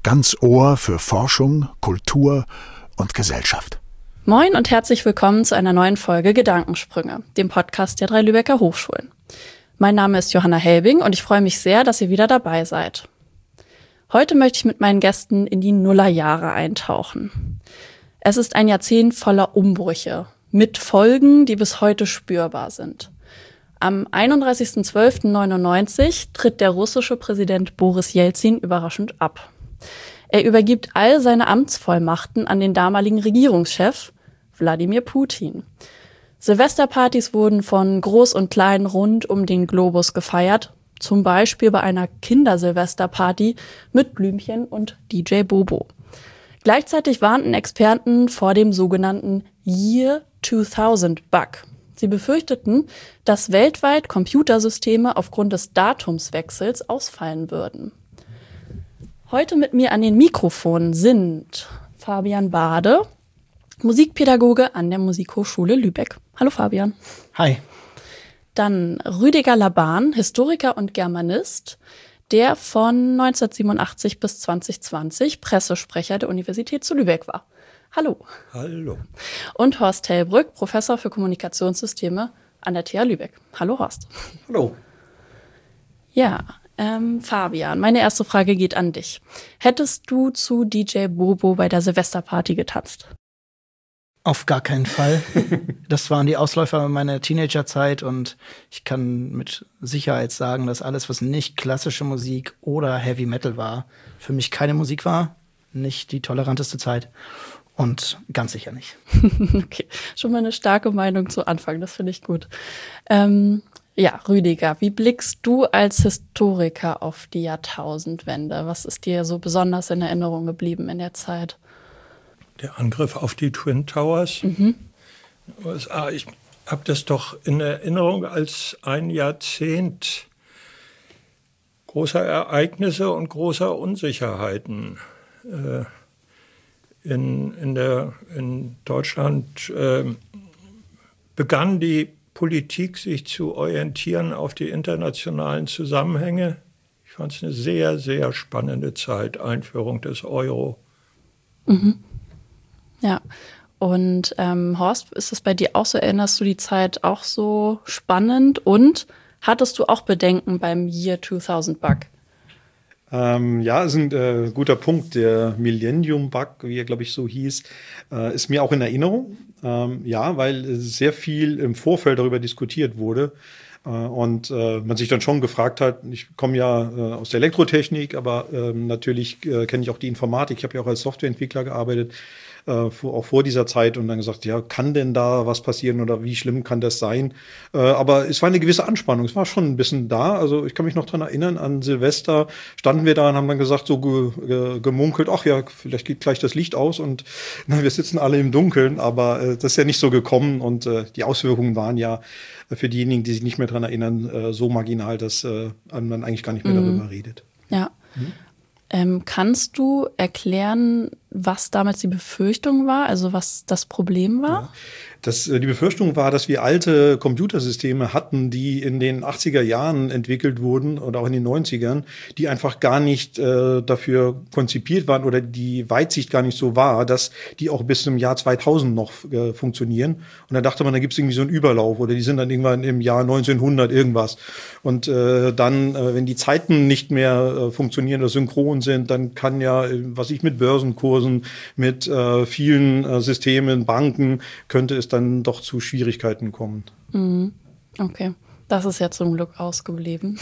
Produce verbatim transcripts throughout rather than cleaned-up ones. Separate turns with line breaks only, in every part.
ganz Ohr für Forschung, Kultur und Gesellschaft.
Moin und herzlich willkommen zu einer neuen Folge Gedankensprünge, dem Podcast der drei Lübecker Hochschulen. Mein Name ist Johanna Helbing und ich freue mich sehr, dass ihr wieder dabei seid. Heute möchte ich mit meinen Gästen in die Nullerjahre eintauchen. Es ist ein Jahrzehnt voller Umbrüche, mit Folgen, die bis heute spürbar sind. Am einunddreißigsten zwölften neunundneunzig tritt der russische Präsident Boris Jelzin überraschend ab. Er übergibt all seine Amtsvollmachten an den damaligen Regierungschef Wladimir Putin. Silvesterpartys wurden von Groß und Klein rund um den Globus gefeiert, zum Beispiel bei einer Kindersilvesterparty mit Blümchen und D J Bobo. Gleichzeitig warnten Experten vor dem sogenannten Year zweitausend Bug. Sie befürchteten, dass weltweit Computersysteme aufgrund des Datumswechsels ausfallen würden. Heute mit mir an den Mikrofonen sind Fabian Bade, Musikpädagoge an der Musikhochschule Lübeck. Hallo Fabian.
Hi.
Dann Rüdiger Laban, Historiker und Germanist, der von neunzehnhundertsiebenundachtzig bis zwanzig zwanzig Pressesprecher der Universität zu Lübeck war. Hallo.
Hallo.
Und Horst Hellbrück, Professor für Kommunikationssysteme an der T H Lübeck. Hallo Horst.
Hallo.
Ja, ähm, Fabian, meine erste Frage geht an dich. Hättest du zu D J Bobo bei der Silvesterparty getanzt?
Auf gar keinen Fall. Das waren die Ausläufer meiner Teenagerzeit und ich kann mit Sicherheit sagen, dass alles, was nicht klassische Musik oder Heavy Metal war, für mich keine Musik war, nicht die toleranteste Zeit. Und ganz sicher nicht.
Okay, schon mal eine starke Meinung zu Anfang, das finde ich gut. Ähm, ja, Rüdiger, wie blickst du als Historiker auf die Jahrtausendwende? Was ist dir so besonders in Erinnerung geblieben in der Zeit?
Der Angriff auf die Twin Towers. Mhm. Ich habe das doch in Erinnerung als ein Jahrzehnt großer Ereignisse und großer Unsicherheiten. Äh, In, in, der, in Deutschland äh, begann die Politik sich zu orientieren auf die internationalen Zusammenhänge. Ich fand es eine sehr, sehr spannende Zeit, Einführung des Euro.
Mhm. Ja, und ähm, Horst, ist es bei dir auch so, erinnerst du die Zeit auch so spannend und hattest du auch Bedenken beim Year zweitausend Bug?
Ähm, ja, ist ein äh, guter Punkt. Der Millennium-Bug, wie er, glaube ich, so hieß, äh, ist mir auch in Erinnerung. Ähm, ja, weil sehr viel im Vorfeld darüber diskutiert wurde. Äh, und äh, man sich dann schon gefragt hat, ich komme ja äh, aus der Elektrotechnik, aber äh, natürlich äh, kenne ich auch die Informatik. Ich habe ja auch als Softwareentwickler gearbeitet. Äh, vor, auch vor dieser Zeit und dann gesagt, ja, kann denn da was passieren oder wie schlimm kann das sein? Äh, aber es war eine gewisse Anspannung, es war schon ein bisschen da. Also ich kann mich noch dran erinnern, an Silvester standen wir da und haben dann gesagt, so ge, ge, gemunkelt, ach ja, vielleicht geht gleich das Licht aus und na, wir sitzen alle im Dunkeln, aber äh, das ist ja nicht so gekommen und äh, die Auswirkungen waren ja für diejenigen, die sich nicht mehr dran erinnern, äh, so marginal, dass äh, man eigentlich gar nicht mehr mhm. darüber redet.
Ja. Mhm. Ähm, kannst du erklären, was damals die Befürchtung war, also was das Problem war?
Ja. Das, die Befürchtung war, dass wir alte Computersysteme hatten, die in den achtziger Jahren entwickelt wurden oder auch in den neunzigern, die einfach gar nicht äh, dafür konzipiert waren oder die Weitsicht gar nicht so war, dass die auch bis zum Jahr zweitausend noch äh, funktionieren. Und dann dachte man, da gibt es irgendwie so einen Überlauf oder die sind dann irgendwann im Jahr neunzehnhundert irgendwas. Und äh, dann, äh, wenn die Zeiten nicht mehr äh, funktionieren oder synchron sind, dann kann ja, äh, was ich mit Börsenkursen, mit äh, vielen äh, Systemen, Banken, könnte es dann doch zu Schwierigkeiten kommen.
Mhm. Okay, das ist ja zum Glück ausgeblieben.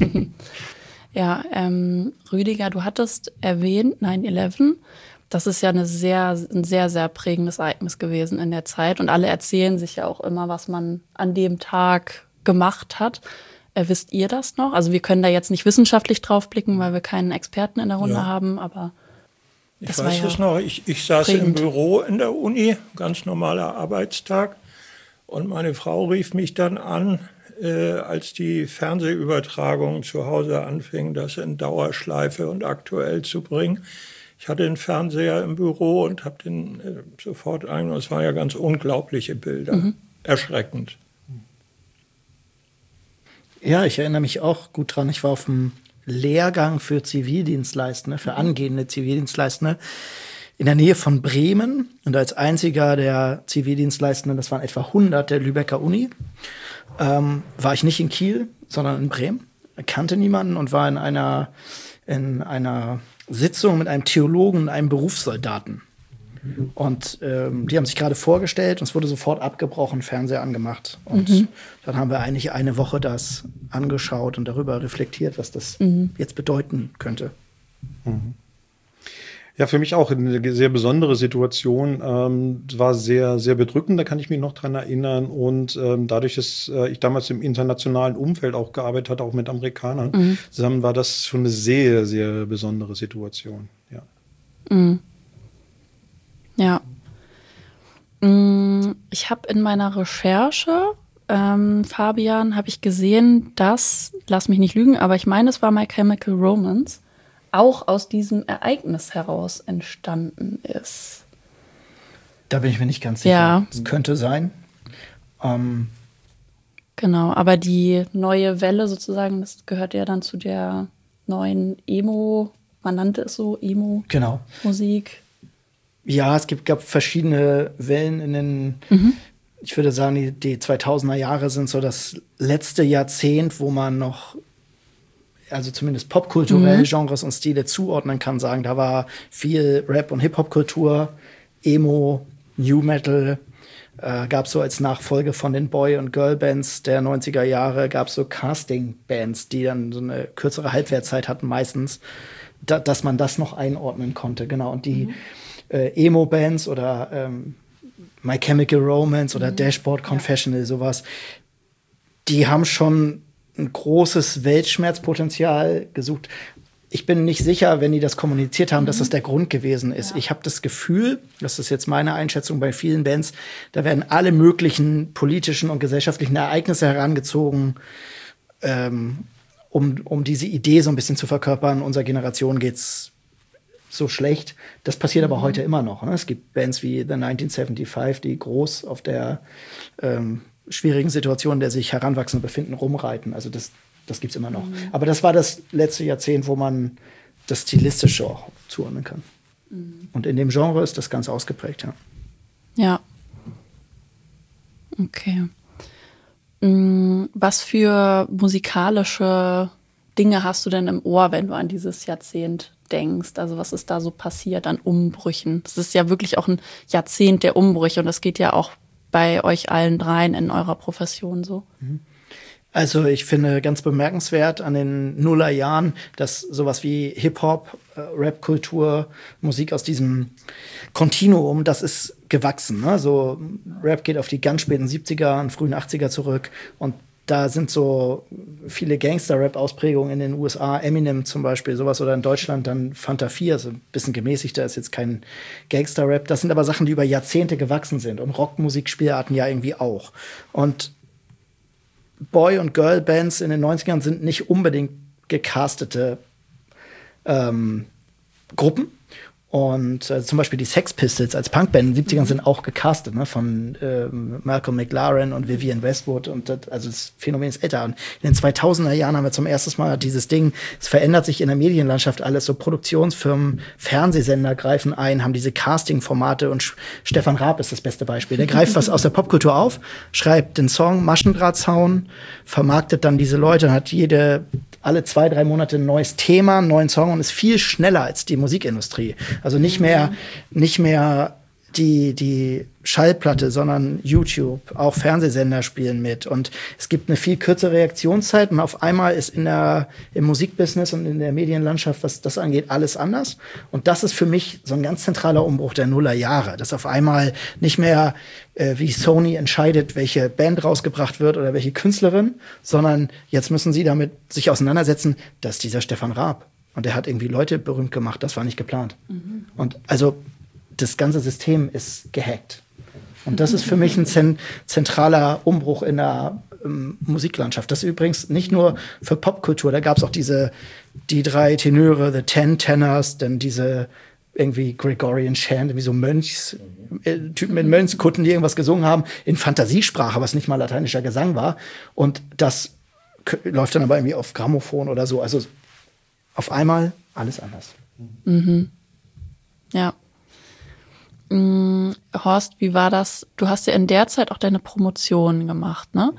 Ja, ähm, Rüdiger, du hattest erwähnt nine eleven. Das ist ja eine sehr, ein sehr, sehr prägendes Ereignis gewesen in der Zeit. Und alle erzählen sich ja auch immer, was man an dem Tag gemacht hat. Äh, wisst ihr das noch? Also wir können da jetzt nicht wissenschaftlich drauf blicken, weil wir keinen Experten in der Runde ja. haben, aber
ich das weiß es ja noch, ich, ich saß prägend. Im Büro in der Uni, ganz normaler Arbeitstag. Und meine Frau rief mich dann an, äh, als die Fernsehübertragung zu Hause anfing, das in Dauerschleife und aktuell zu bringen. Ich hatte den Fernseher im Büro und habe den äh, sofort ein. Es waren ja ganz unglaubliche Bilder, mhm. erschreckend.
Ja, ich erinnere mich auch gut dran. Ich war auf dem Lehrgang für Zivildienstleistende, für angehende Zivildienstleistende in der Nähe von Bremen. Und als einziger der Zivildienstleistenden, das waren etwa hundert der Lübecker Uni, ähm, war ich nicht in Kiel, sondern in Bremen. Kannte niemanden und war in einer, in einer Sitzung mit einem Theologen und einem Berufssoldaten. Und ähm, die haben sich gerade vorgestellt und es wurde sofort abgebrochen, Fernseher angemacht. Und mhm. dann haben wir eigentlich eine Woche das angeschaut und darüber reflektiert, was das mhm. jetzt bedeuten könnte.
Mhm. Ja, für mich auch eine sehr besondere Situation. Ähm, war sehr, sehr bedrückend, da kann ich mich noch dran erinnern. Und ähm, dadurch, dass äh, ich damals im internationalen Umfeld auch gearbeitet hatte, auch mit Amerikanern mhm. zusammen, war das schon eine sehr, sehr besondere Situation. Ja.
Mhm. Ja. Ich habe in meiner Recherche, ähm, Fabian, habe ich gesehen, dass, lass mich nicht lügen, aber ich meine, es war My Chemical Romance, auch aus diesem Ereignis heraus entstanden ist.
Da bin ich mir nicht ganz sicher.
Ja.
Es könnte sein. Ähm.
Genau, aber die neue Welle sozusagen, das gehört ja dann zu der neuen Emo, man nannte es so, Emo-Musik.
Genau. Ja, es gibt, gab verschiedene Wellen in den, mhm. ich würde sagen, die, die zweitausender Jahre sind so das letzte Jahrzehnt, wo man noch, also zumindest popkulturell, mhm. Genres und Stile zuordnen kann, sagen, da war viel Rap- und Hip-Hop-Kultur, Emo, New Metal, äh, gab so als Nachfolge von den Boy- und Girl-Bands der neunziger Jahre, gab so Casting-Bands, die dann so eine kürzere Halbwertzeit hatten meistens, da, dass man das noch einordnen konnte, genau, und die mhm. Äh, Emo-Bands oder ähm, My Chemical Romance oder mhm. Dashboard Confessional, ja. sowas, die haben schon ein großes Weltschmerzpotenzial gesucht. Ich bin nicht sicher, wenn die das kommuniziert haben, mhm. dass das der Grund gewesen ist. Ja. Ich habe das Gefühl, das ist jetzt meine Einschätzung bei vielen Bands, da werden alle möglichen politischen und gesellschaftlichen Ereignisse herangezogen, ähm, um, um diese Idee so ein bisschen zu verkörpern. Unserer Generation geht's so schlecht. Das passiert mhm. aber heute immer noch. Ne? Es gibt Bands wie The neunzehnhundertfünfundsiebzig, die groß auf der ähm, schwierigen Situation, in der sich Heranwachsende befinden, rumreiten. Also das, das gibt's immer noch. Mhm. Aber das war das letzte Jahrzehnt, wo man das Stilistische auch zuordnen kann. Mhm. Und in dem Genre ist das ganz ausgeprägt, ja.
Ja. Okay. Was für musikalische Dinge hast du denn im Ohr, wenn du an dieses Jahrzehnt denkst? Also was ist da so passiert an Umbrüchen? Das ist ja wirklich auch ein Jahrzehnt der Umbrüche und das geht ja auch bei euch allen dreien in eurer Profession so.
Also ich finde ganz bemerkenswert an den Nullerjahren, dass sowas wie Hip-Hop, äh, Rap-Kultur, Musik aus diesem Kontinuum, das ist gewachsen. Ne? So Rap geht auf die ganz späten siebziger und frühen achtziger zurück und da sind so viele Gangster-Rap-Ausprägungen in den U S A, Eminem zum Beispiel, sowas, oder in Deutschland dann Fanta vier, also ein bisschen gemäßigter, ist jetzt kein Gangster-Rap. Das sind aber Sachen, die über Jahrzehnte gewachsen sind und Rockmusikspielarten ja irgendwie auch. Und Boy- und Girl-Bands in den neunzigern sind nicht unbedingt gecastete ähm, Gruppen. Und äh, zum Beispiel die Sex Pistols als Punkband in den siebzigern mhm. sind auch gecastet, ne, von ähm, Malcolm McLaren und Vivienne Westwood. Und das, also das Phänomen ist älter. Und in den zweitausender Jahren haben wir zum ersten Mal dieses Ding, es verändert sich in der Medienlandschaft alles. So Produktionsfirmen, Fernsehsender greifen ein, haben diese Casting-Formate und Stefan Raab ist das beste Beispiel. Der greift was aus der Popkultur auf, schreibt den Song Maschendrahtzaun, vermarktet dann diese Leute und hat jede alle zwei, drei Monate ein neues Thema, einen neuen Song und ist viel schneller als die Musikindustrie. Also nicht mehr, nicht mehr die, die Schallplatte, sondern YouTube. Auch Fernsehsender spielen mit. Und es gibt eine viel kürzere Reaktionszeit. Und auf einmal ist in der, im Musikbusiness und in der Medienlandschaft, was das angeht, alles anders. Und das ist für mich so ein ganz zentraler Umbruch der Nullerjahre. Dass auf einmal nicht mehr äh, wie Sony entscheidet, welche Band rausgebracht wird oder welche Künstlerin, sondern jetzt müssen sie damit sich auseinandersetzen, dass dieser Stefan Raab. Und der hat irgendwie Leute berühmt gemacht, das war nicht geplant. Mhm. Und also das ganze System ist gehackt. Und das ist für mich ein zen- zentraler Umbruch in der ähm, Musiklandschaft. Das ist übrigens nicht nur für Popkultur. Da gab es auch diese, die drei Tenöre, The Ten Tenors, dann diese irgendwie Gregorian Chant, wie so Mönchs, äh, Typen mit Mönchskutten, die irgendwas gesungen haben, in Fantasiesprache, was nicht mal lateinischer Gesang war. Und das k- läuft dann aber irgendwie auf Grammophon oder so. Also auf einmal alles anders.
Mhm. Ja. Mhm. Horst, wie war das? Du hast ja in der Zeit auch deine Promotion gemacht, ne?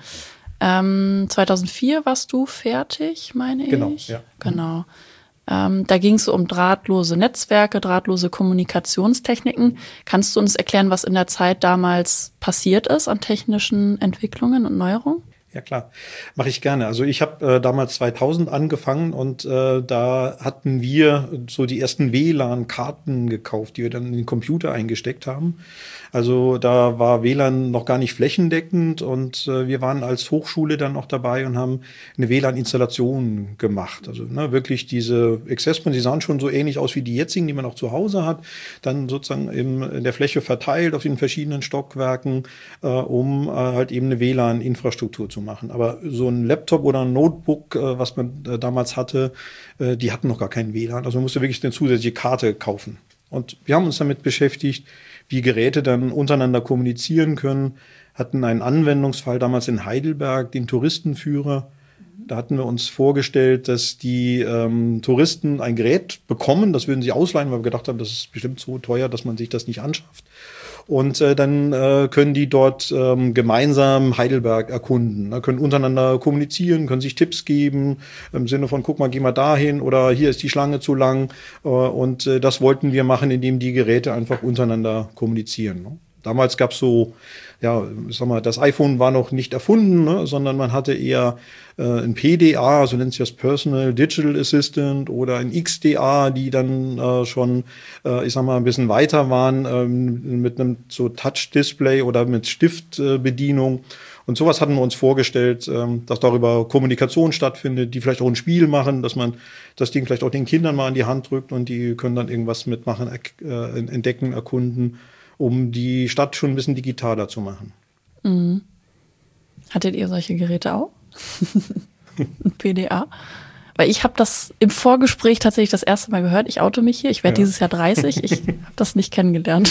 Ähm, zweitausendvier warst du fertig, meine ich?
Genau, ja.
Genau. Ähm, da ging es um drahtlose Netzwerke, drahtlose Kommunikationstechniken. Kannst du uns erklären, was in der Zeit damals passiert ist an technischen Entwicklungen und Neuerungen?
Ja klar, mache ich gerne. Also ich habe äh, damals zweitausend angefangen und äh, da hatten wir so die ersten W L A N-Karten gekauft, die wir dann in den Computer eingesteckt haben. Also da war W L A N noch gar nicht flächendeckend und äh, wir waren als Hochschule dann noch dabei und haben eine W L A N-Installation gemacht. Also ne, wirklich diese Access-Points, die sahen schon so ähnlich aus wie die jetzigen, die man auch zu Hause hat, dann sozusagen im, in der Fläche verteilt auf den verschiedenen Stockwerken, äh, um äh, halt eben eine W L A N-Infrastruktur zu machen. Aber so ein Laptop oder ein Notebook, äh, was man äh, damals hatte, äh, die hatten noch gar keinen W L A N. Also man musste wirklich eine zusätzliche Karte kaufen. Und wir haben uns damit beschäftigt, wie Geräte dann untereinander kommunizieren können, hatten einen Anwendungsfall damals in Heidelberg, den Touristenführer. Da hatten wir uns vorgestellt, dass die ähm, Touristen ein Gerät bekommen, das würden sie ausleihen, weil wir gedacht haben, das ist bestimmt so teuer, dass man sich das nicht anschafft. Und äh, dann äh, können die dort ähm, gemeinsam Heidelberg erkunden, ne, können untereinander kommunizieren, können sich Tipps geben, im Sinne von, guck mal, geh mal dahin oder hier ist die Schlange zu lang. Äh, und äh, das wollten wir machen, indem die Geräte einfach untereinander kommunizieren. Ne. Damals gab es so, ja, ich sag mal, das iPhone war noch nicht erfunden, ne, sondern man hatte eher äh, ein P D A, so nennt sich das Personal Digital Assistant, oder ein X D A, die dann äh, schon, äh, ich sag mal, ein bisschen weiter waren, ähm, mit einem so Touch-Display oder mit Stiftbedienung. Und sowas hatten wir uns vorgestellt, ähm, dass darüber Kommunikation stattfindet, die vielleicht auch ein Spiel machen, dass man das Ding vielleicht auch den Kindern mal in die Hand drückt und die können dann irgendwas mitmachen, äh, entdecken, erkunden, um die Stadt schon ein bisschen digitaler zu machen.
Mhm. Hattet ihr solche Geräte auch? Ein P D A? Weil ich habe das im Vorgespräch tatsächlich das erste Mal gehört. Ich oute mich hier. Ich werde ja. dieses Jahr dreißig. Ich habe das nicht kennengelernt.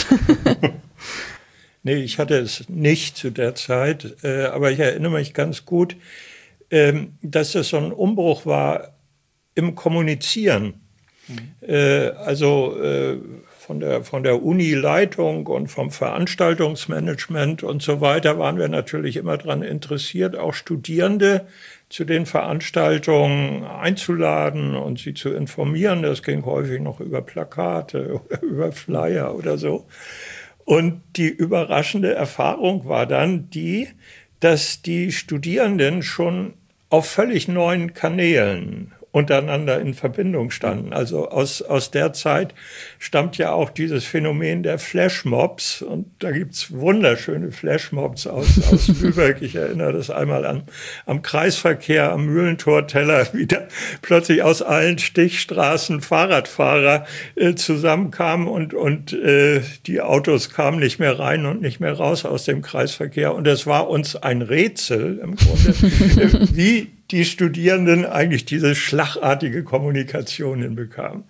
Nee, ich hatte es nicht zu der Zeit. Äh, aber ich erinnere mich ganz gut, ähm, dass das so ein Umbruch war im Kommunizieren. Mhm. Äh, also äh, Von der, von der Uni-Leitung und vom Veranstaltungsmanagement und so weiter waren wir natürlich immer daran interessiert, auch Studierende zu den Veranstaltungen einzuladen und sie zu informieren. Das ging häufig noch über Plakate oder über Flyer oder so. Und die überraschende Erfahrung war dann die, dass die Studierenden schon auf völlig neuen Kanälen untereinander in Verbindung standen. Also aus, aus der Zeit stammt ja auch dieses Phänomen der Flashmobs. Und da gibt's wunderschöne Flashmobs aus, aus Lübeck. Ich erinnere das einmal an am Kreisverkehr, am Mühlentorteller, wie da plötzlich aus allen Stichstraßen Fahrradfahrer äh, zusammenkamen und, und äh, die Autos kamen nicht mehr rein und nicht mehr raus aus dem Kreisverkehr. Und es war uns ein Rätsel im Grunde, äh, wie die Studierenden eigentlich diese schlagartige Kommunikation hinbekamen.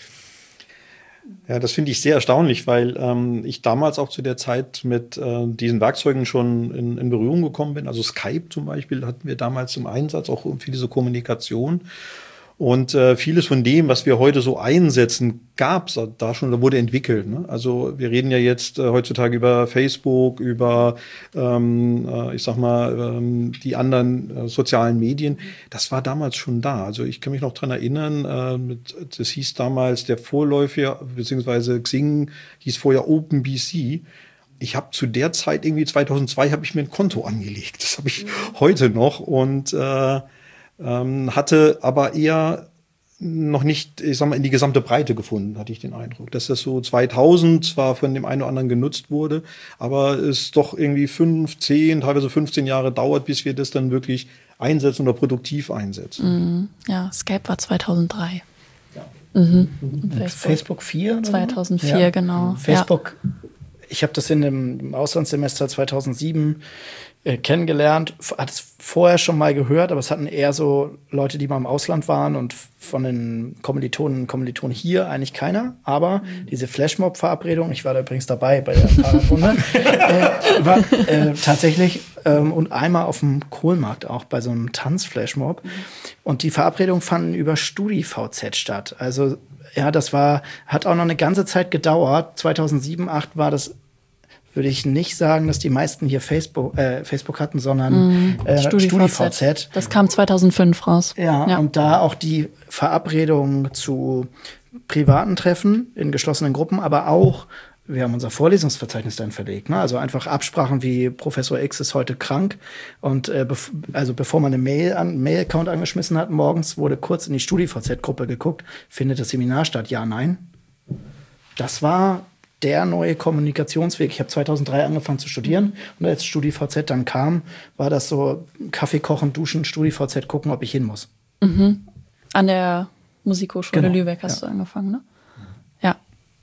Ja, das finde ich sehr erstaunlich, weil ähm, ich damals auch zu der Zeit mit äh, diesen Werkzeugen schon in, in Berührung gekommen bin. Also Skype zum Beispiel hatten wir damals im Einsatz, auch für diese Kommunikation. Und äh, vieles von dem, was wir heute so einsetzen, gab es da schon, da wurde entwickelt. Ne? Also wir reden ja jetzt äh, heutzutage über Facebook, über, ähm, äh, ich sag mal, ähm, die anderen äh, sozialen Medien. Das war damals schon da. Also ich kann mich noch dran erinnern, äh, mit, das hieß damals der Vorläufer, beziehungsweise Xing hieß vorher OpenBC. Ich habe zu der Zeit, irgendwie zweitausendzwei, habe ich mir ein Konto angelegt. Das habe ich heute noch und äh, Ähm, hatte aber eher noch nicht, ich sag mal, in die gesamte Breite gefunden, hatte ich den Eindruck. Dass das so zweitausend zwar von dem einen oder anderen genutzt wurde, aber es doch irgendwie fünf, zehn, teilweise fünfzehn Jahre dauert, bis wir das dann wirklich einsetzen oder produktiv einsetzen.
Mhm. Ja, Skype war zweitausenddrei.
Ja.
Mhm.
Facebook. Facebook vier? Oder
zweitausendvier,
ja.
genau.
Facebook, ja. Ich habe das in dem Auslandssemester zweitausendsieben äh, kennengelernt, hat es vorher schon mal gehört, aber es hatten eher so Leute, die mal im Ausland waren und von den Kommilitonen und Kommilitonen hier eigentlich keiner. Aber mhm. diese Flashmob-Verabredung, ich war da übrigens dabei bei der Fahrradrunde, äh, war äh, tatsächlich ähm, und einmal auf dem Kohlmarkt auch bei so einem Tanzflashmob. Mhm. Und die Verabredungen fanden über StudiVZ statt. Also ja, das war, hat auch noch eine ganze Zeit gedauert. zweitausendsieben, zweitausendachtzehn war das, würde ich nicht sagen, dass die meisten hier Facebook, äh, Facebook hatten, sondern mhm. äh, StudiVZ. StudiVZ.
Das kam zweitausendfünf raus.
Ja, ja, und da auch die Verabredungen zu privaten Treffen in geschlossenen Gruppen, aber auch, wir haben unser Vorlesungsverzeichnis dann verlegt. Ne? Also einfach Absprachen wie Professor X ist heute krank. Und äh, bev- also bevor man eine Mail an, Mail-Account angeschmissen hat, morgens wurde kurz in die StudiVZ-Gruppe geguckt, findet das Seminar statt? Ja, nein. Das war der neue Kommunikationsweg. Ich habe zweitausenddrei angefangen zu studieren und als StudiVZ dann kam, war das so Kaffee kochen, duschen, StudiVZ gucken, ob ich hin muss.
Mhm. An der Musikhochschule
Genau.
Lübeck hast
Ja.
du angefangen, ne? Ja.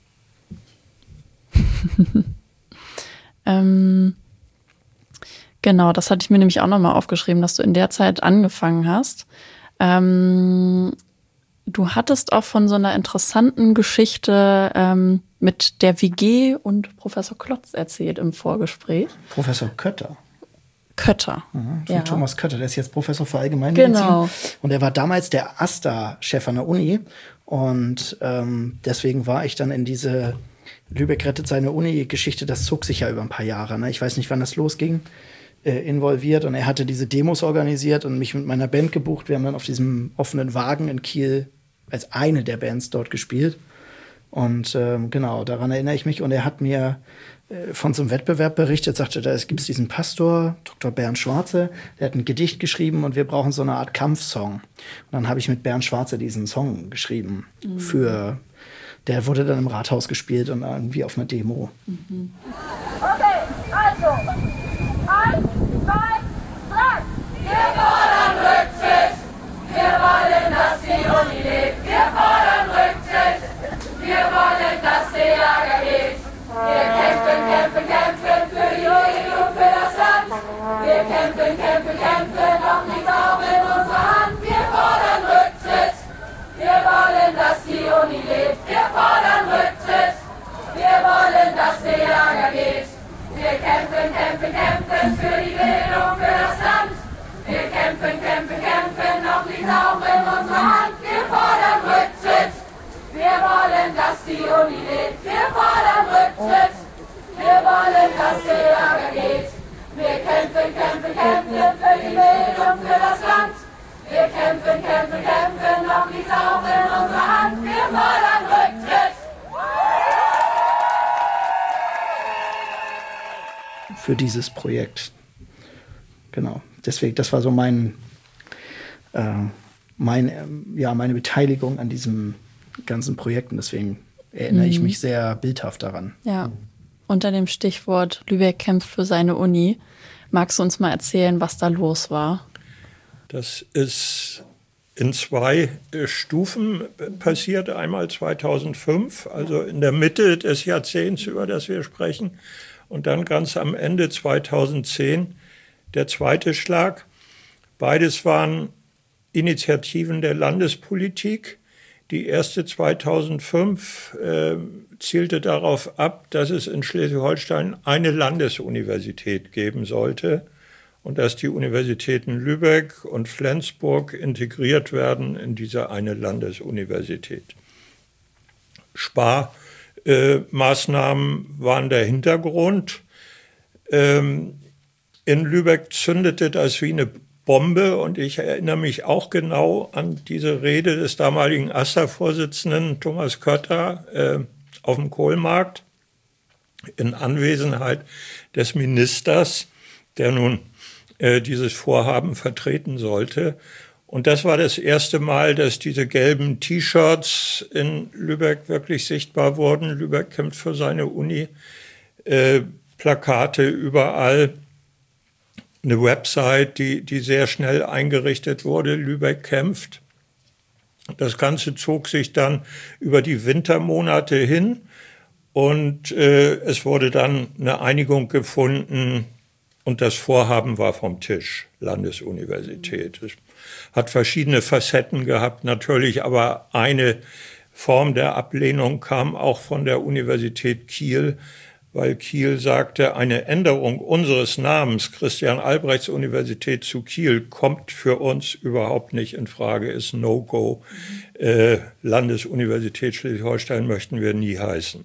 ähm, genau, das hatte ich mir nämlich auch nochmal aufgeschrieben, dass du in der Zeit angefangen hast. Ähm, du hattest auch von so einer interessanten Geschichte ähm, mit der W G und Professor Klotz erzählt im Vorgespräch.
Professor Kötter.
Kötter.
Mhm, von
Ja.
Thomas Kötter, der ist jetzt Professor für Allgemeinmedizin.
Genau.
Und er war damals der AStA-Chef an der Uni. Und ähm, deswegen war ich dann in diese Lübeck rettet seine Uni-Geschichte, das zog sich ja über ein paar Jahre. Ne? Ich weiß nicht, wann das losging, äh, involviert. Und er hatte diese Demos organisiert und mich mit meiner Band gebucht. Wir haben dann auf diesem offenen Wagen in Kiel als eine der Bands dort gespielt. Und ähm, genau, daran erinnere ich mich. Und er hat mir äh, von so einem Wettbewerb berichtet, sagte, da gibt es diesen Pastor, Doktor Bernd Schwarze, der hat ein Gedicht geschrieben und wir brauchen so eine Art Kampfsong. Und dann habe ich mit Bernd Schwarze diesen Song geschrieben. Mhm. Für, der wurde dann im Rathaus gespielt und irgendwie auf einer Demo.
Mhm. Okay, also, eins, zwei, drei. Wir fordern Rücktritt. Wir wollen, dass die Uni lebt. Wir fordern Rücktritt. Wir wollen, dass die Lager geht. Wir kämpfen, kämpfen, kämpfen für die Uni und für das Land. Wir kämpfen, kämpfen, kämpfen, doch nichts auch in unserer Hand. Wir fordern Rücktritt. Wir wollen, dass die Uni lebt. Wir fordern Rücktritt. Wir wollen, dass die Lager geht. Wir kämpfen, kämpfen, kämpfen für die Bildung, für das Land. Wir kämpfen, kämpfen, kämpfen, doch nichts auch in unserer Hand. Wir fordern Rücktritt. Wir wollen, dass die Uni lebt. Wir fordern Rücktritt. Wir wollen, dass die Lager geht. Wir kämpfen, kämpfen, kämpfen für die Bildung, für das Land. Wir kämpfen, kämpfen, kämpfen, doch nichts auch in unserer Hand. Wir fordern Rücktritt.
Für dieses Projekt. Genau. Deswegen, das war so mein, äh, mein, äh, ja, meine Beteiligung an diesem ganzen Projekt. Und deswegen erinnere mhm. ich mich sehr bildhaft daran.
Ja. Unter dem Stichwort Lübeck kämpft für seine Uni. Magst du uns mal erzählen, was da los war?
Das ist in zwei Stufen passiert. Einmal zweitausendfünf, also in der Mitte des Jahrzehnts, über das wir sprechen. Und dann ganz am Ende zweitausendzehn der zweite Schlag. Beides waren Initiativen der Landespolitik. Die erste zweitausendfünf äh, zielte darauf ab, dass es in Schleswig-Holstein eine Landesuniversität geben sollte und dass die Universitäten Lübeck und Flensburg integriert werden in diese eine Landesuniversität. Sparmaßnahmen äh, waren der Hintergrund. Ähm, in Lübeck zündete das wie eine Bombe und ich erinnere mich auch genau an diese Rede des damaligen AStA-Vorsitzenden Thomas Kötter äh, auf dem Kohlmarkt in Anwesenheit des Ministers, der nun äh, dieses Vorhaben vertreten sollte. Und das war das erste Mal, dass diese gelben T-Shirts in Lübeck wirklich sichtbar wurden. Lübeck kämpft für seine Uni, äh, Plakate überall. Eine Website, die, die sehr schnell eingerichtet wurde, Lübeck kämpft. Das Ganze zog sich dann über die Wintermonate hin und äh, es wurde dann eine Einigung gefunden und das Vorhaben war vom Tisch, Landesuniversität. Es hat verschiedene Facetten gehabt natürlich, aber eine Form der Ablehnung kam auch von der Universität Kiel, weil Kiel sagte, eine Änderung unseres Namens Christian-Albrechts-Universität zu Kiel kommt für uns überhaupt nicht in Frage, ist No-Go. Äh, Landesuniversität Schleswig-Holstein möchten wir nie heißen.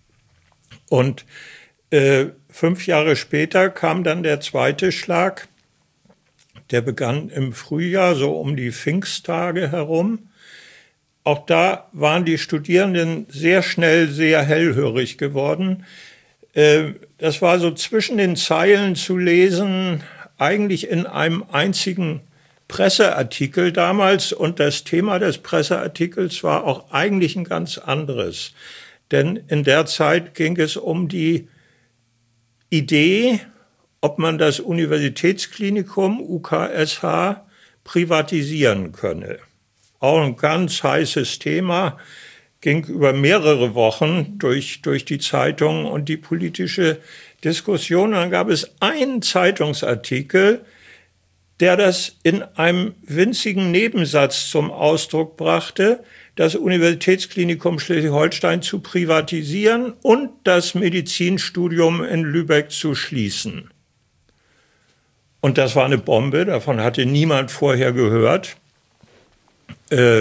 Und äh, fünf Jahre später kam dann der zweite Schlag. Der begann im Frühjahr, so um die Pfingsttage herum. Auch da waren die Studierenden sehr schnell sehr hellhörig geworden. Das war so zwischen den Zeilen zu lesen, eigentlich in einem einzigen Presseartikel damals. Und das Thema des Presseartikels war auch eigentlich ein ganz anderes. Denn in der Zeit ging es um die Idee, ob man das Universitätsklinikum U K S H privatisieren könne. Auch ein ganz heißes Thema, ging über mehrere Wochen durch, durch die Zeitungen und die politische Diskussion. Und dann gab es einen Zeitungsartikel, der das in einem winzigen Nebensatz zum Ausdruck brachte, das Universitätsklinikum Schleswig-Holstein zu privatisieren und das Medizinstudium in Lübeck zu schließen. Und das war eine Bombe, davon hatte niemand vorher gehört. Äh,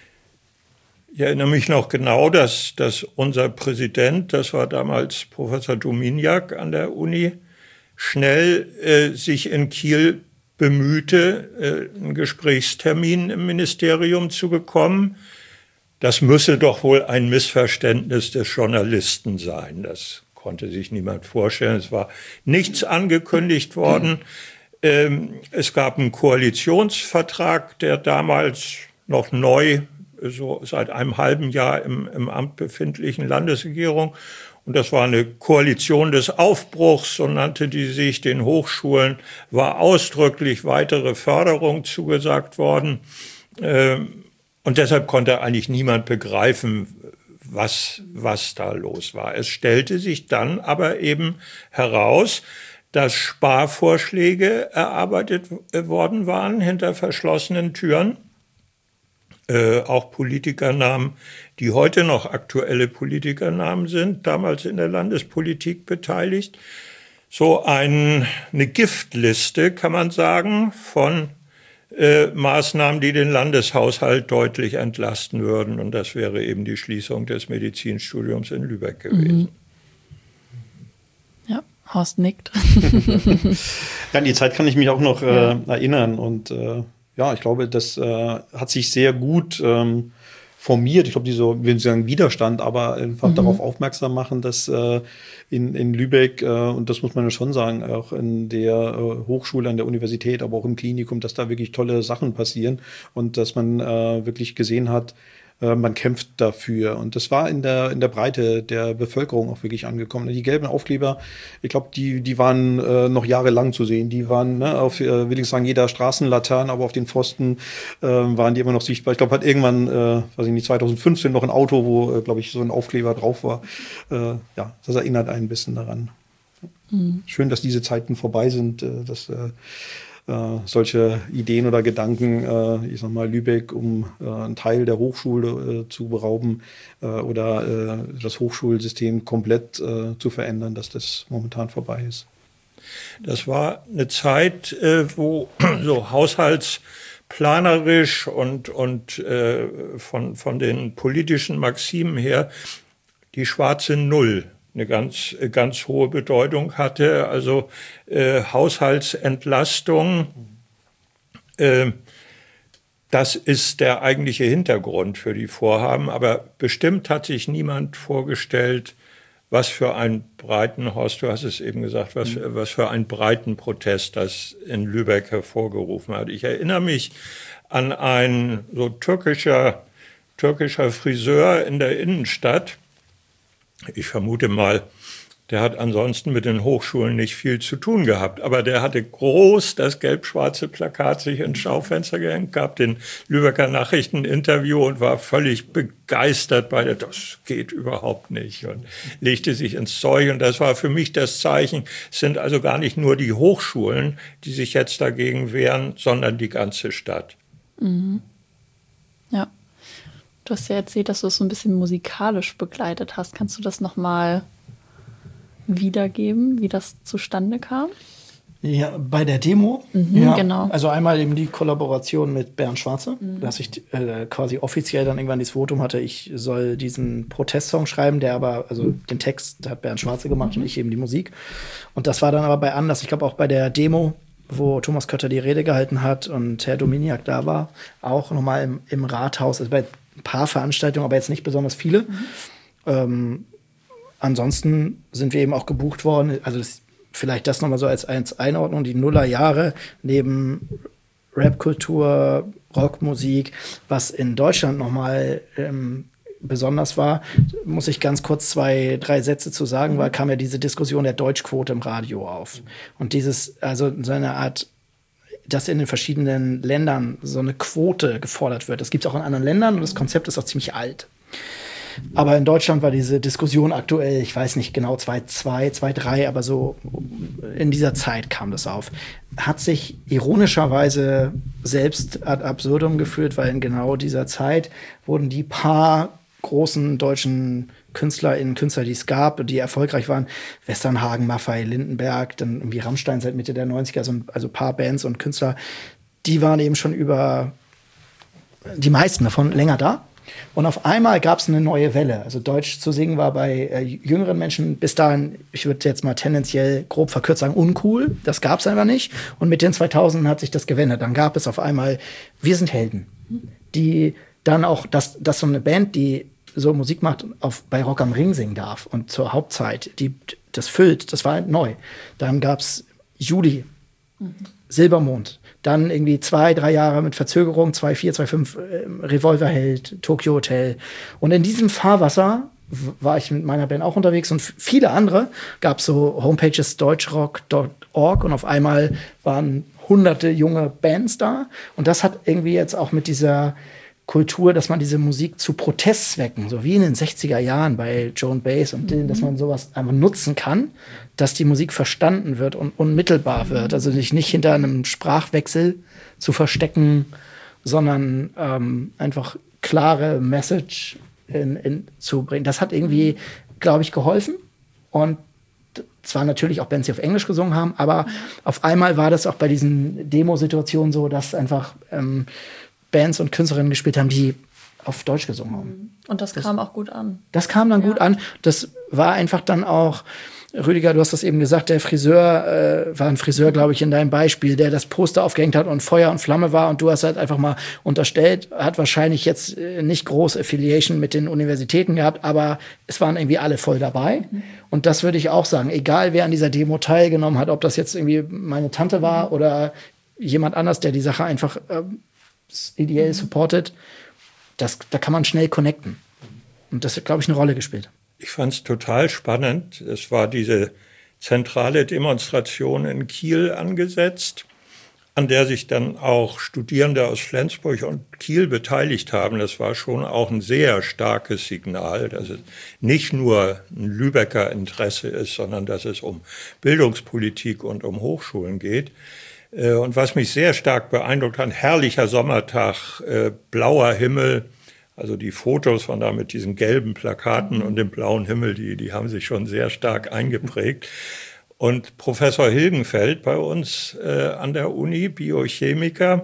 ich erinnere mich noch genau, dass, dass unser Präsident, das war damals Professor Dominiak an der Uni, schnell äh, sich in Kiel bemühte, äh, einen Gesprächstermin im Ministerium zu bekommen. Das müsse doch wohl ein Missverständnis des Journalisten sein. Das konnte sich niemand vorstellen. Es war nichts angekündigt worden. Ähm, es gab einen Koalitionsvertrag, der damals noch neu, so seit einem halben Jahr im, im Amt befindlichen Landesregierung. Und das war eine Koalition des Aufbruchs, so nannte die sich. Den Hochschulen war ausdrücklich weitere Förderung zugesagt worden. Ähm, und deshalb konnte eigentlich niemand begreifen, was, was da los war. Es stellte sich dann aber eben heraus, dass Sparvorschläge erarbeitet worden waren hinter verschlossenen Türen. Äh, auch Politikernamen, die heute noch aktuelle Politikernamen sind, damals in der Landespolitik beteiligt. So ein, eine Giftliste, kann man sagen, von äh, Maßnahmen, die den Landeshaushalt deutlich entlasten würden. Und das wäre eben die Schließung des Medizinstudiums in Lübeck gewesen.
Ja, Horst nickt.
Ja, an die Zeit kann ich mich auch noch
ja.
äh, erinnern und äh, ja, ich glaube, das äh, hat sich sehr gut ähm, formiert. Ich glaube, diese, will nicht sagen Widerstand, aber einfach mhm. darauf aufmerksam machen, dass äh, in, in Lübeck, äh, und das muss man ja schon sagen, auch in der äh, Hochschule, an der Universität, aber auch im Klinikum, dass da wirklich tolle Sachen passieren und dass man äh, wirklich gesehen hat, äh, man kämpft dafür. Und das war in der, in der Breite der Bevölkerung auch wirklich angekommen. Die gelben Aufkleber, ich glaube, die, die waren äh, noch jahrelang zu sehen. Die waren ne, auf, äh, will ich sagen, jeder Straßenlaterne, aber auf den Pfosten äh, waren die immer noch sichtbar. Ich glaube, hat irgendwann, äh, weiß ich nicht, zwanzig fünfzehn noch ein Auto, wo, äh, glaube ich, so ein Aufkleber drauf war. Äh, ja, das erinnert einen ein bisschen daran. Mhm. Schön, dass diese Zeiten vorbei sind, äh, dass äh, äh, solche Ideen oder Gedanken, äh, ich sag mal, Lübeck, um äh, einen Teil der Hochschule äh, zu berauben äh, oder äh, das Hochschulsystem komplett äh, zu verändern, dass das momentan vorbei ist.
Das war eine Zeit, äh, wo so haushaltsplanerisch und, und äh, von, von den politischen Maximen her die schwarze Null eine ganz, ganz hohe Bedeutung hatte. Also äh, Haushaltsentlastung, äh, das ist der eigentliche Hintergrund für die Vorhaben. Aber bestimmt hat sich niemand vorgestellt, was für einen breiten, Horst, du hast es eben gesagt, was, mhm. was für einen breiten Protest das in Lübeck hervorgerufen hat. Ich erinnere mich an einen so türkischer, türkischer Friseur in der Innenstadt. Ich vermute mal, der hat ansonsten mit den Hochschulen nicht viel zu tun gehabt. Aber der hatte groß das gelb-schwarze Plakat sich ins Schaufenster gehängt, gab den Lübecker Nachrichten-Interview und war völlig begeistert bei der, das geht überhaupt nicht, und legte sich ins Zeug. Und das war für mich das Zeichen, es sind also gar nicht nur die Hochschulen, die sich jetzt dagegen wehren, sondern die ganze Stadt.
Mhm. Ja. Du hast ja erzählt, dass du es so ein bisschen musikalisch begleitet hast. Kannst du das nochmal wiedergeben, wie das zustande kam?
Ja, bei der Demo.
Mhm,
ja,
genau.
Also einmal eben die Kollaboration mit Bernd Schwarze, mhm. dass ich äh, quasi offiziell dann irgendwann dieses Votum hatte, ich soll diesen Protestsong schreiben, der aber, also den Text hat Bernd Schwarze gemacht mhm. und ich eben die Musik. Und das war dann aber bei Anlass, ich glaube auch bei der Demo, wo Thomas Kötter die Rede gehalten hat und Herr Dominiak da war, auch nochmal im, im Rathaus, also bei ein paar Veranstaltungen, aber jetzt nicht besonders viele. Mhm. Ähm, ansonsten sind wir eben auch gebucht worden, also das vielleicht das nochmal so als eins Einordnung, die Nullerjahre neben Rapkultur, Rockmusik, was in Deutschland nochmal ähm, besonders war, muss ich ganz kurz zwei, drei Sätze zu sagen, weil kam ja diese Diskussion der Deutschquote im Radio auf. Und dieses, also so eine Art, dass in den verschiedenen Ländern so eine Quote gefordert wird. Das gibt es auch in anderen Ländern und das Konzept ist auch ziemlich alt. Aber in Deutschland war diese Diskussion aktuell, ich weiß nicht genau, zwei zwei, zwei drei, aber so in dieser Zeit kam das auf. Hat sich ironischerweise selbst ad absurdum geführt, weil in genau dieser Zeit wurden die paar großen deutschen KünstlerInnen, Künstler, die es gab, die erfolgreich waren, Westernhagen, Maffay, Lindenberg, dann irgendwie Rammstein seit Mitte der neunziger, also, also ein paar Bands und Künstler, die waren eben schon über, die meisten davon länger da. Und auf einmal gab es eine neue Welle. Also Deutsch zu singen war bei äh, jüngeren Menschen bis dahin, ich würde jetzt mal tendenziell grob verkürzt sagen, uncool. Das gab es einfach nicht. Und mit den zweitausenden hat sich das gewendet. Dann gab es auf einmal Wir sind Helden. Die dann auch, dass, dass so eine Band, die so Musik macht, auf, bei Rock am Ring singen darf. Und zur Hauptzeit, die das füllt, das war halt neu. Dann gab es Juli, mhm. Silbermond. Dann irgendwie zwei, drei Jahre mit Verzögerung, zwei, vier, zwei, fünf, äh, Revolverheld, Tokyo Hotel. Und in diesem Fahrwasser w- war ich mit meiner Band auch unterwegs und f- viele andere. Gab so Homepages deutschrock Punkt org und auf einmal waren hunderte junge Bands da. Und das hat irgendwie jetzt auch mit dieser Kultur, dass man diese Musik zu Protestzwecken, so wie in den sechziger Jahren bei Joan Baez und Dylan, mhm. dass man sowas einfach nutzen kann, dass die Musik verstanden wird und unmittelbar wird. Also nicht, nicht hinter einem Sprachwechsel zu verstecken, sondern ähm, einfach klare Message in, in, zu bringen. Das hat irgendwie, glaube ich, geholfen. Und zwar natürlich auch Bands, die auf Englisch gesungen haben, aber auf einmal war das auch bei diesen Demo-Situationen so, dass einfach ähm, Bands und Künstlerinnen gespielt haben, die auf Deutsch gesungen haben.
Und das, das kam auch gut an.
Das kam dann ja. gut an. Das war einfach dann auch, Rüdiger, du hast das eben gesagt, der Friseur, äh, war ein Friseur, glaube ich, in deinem Beispiel, der das Poster aufgehängt hat und Feuer und Flamme war und du hast halt einfach mal unterstellt, hat wahrscheinlich jetzt äh, nicht groß Affiliation mit den Universitäten gehabt, aber es waren irgendwie alle voll dabei. Mhm. Und das würde ich auch sagen, egal wer an dieser Demo teilgenommen hat, ob das jetzt irgendwie meine Tante war mhm. oder jemand anders, der die Sache einfach äh, ideell supportet, das, da kann man schnell connecten. Und das hat, glaube ich, eine Rolle gespielt.
Ich fand es total spannend. Es war diese zentrale Demonstration in Kiel angesetzt, an der sich dann auch Studierende aus Flensburg und Kiel beteiligt haben. Das war schon auch ein sehr starkes Signal, dass es nicht nur ein Lübecker Interesse ist, sondern dass es um Bildungspolitik und um Hochschulen geht. Und was mich sehr stark beeindruckt hat, ein herrlicher Sommertag, äh, blauer Himmel, also die Fotos von da mit diesen gelben Plakaten und dem blauen Himmel, die, die haben sich schon sehr stark eingeprägt. Und Professor Hilgenfeld bei uns äh, an der Uni, Biochemiker,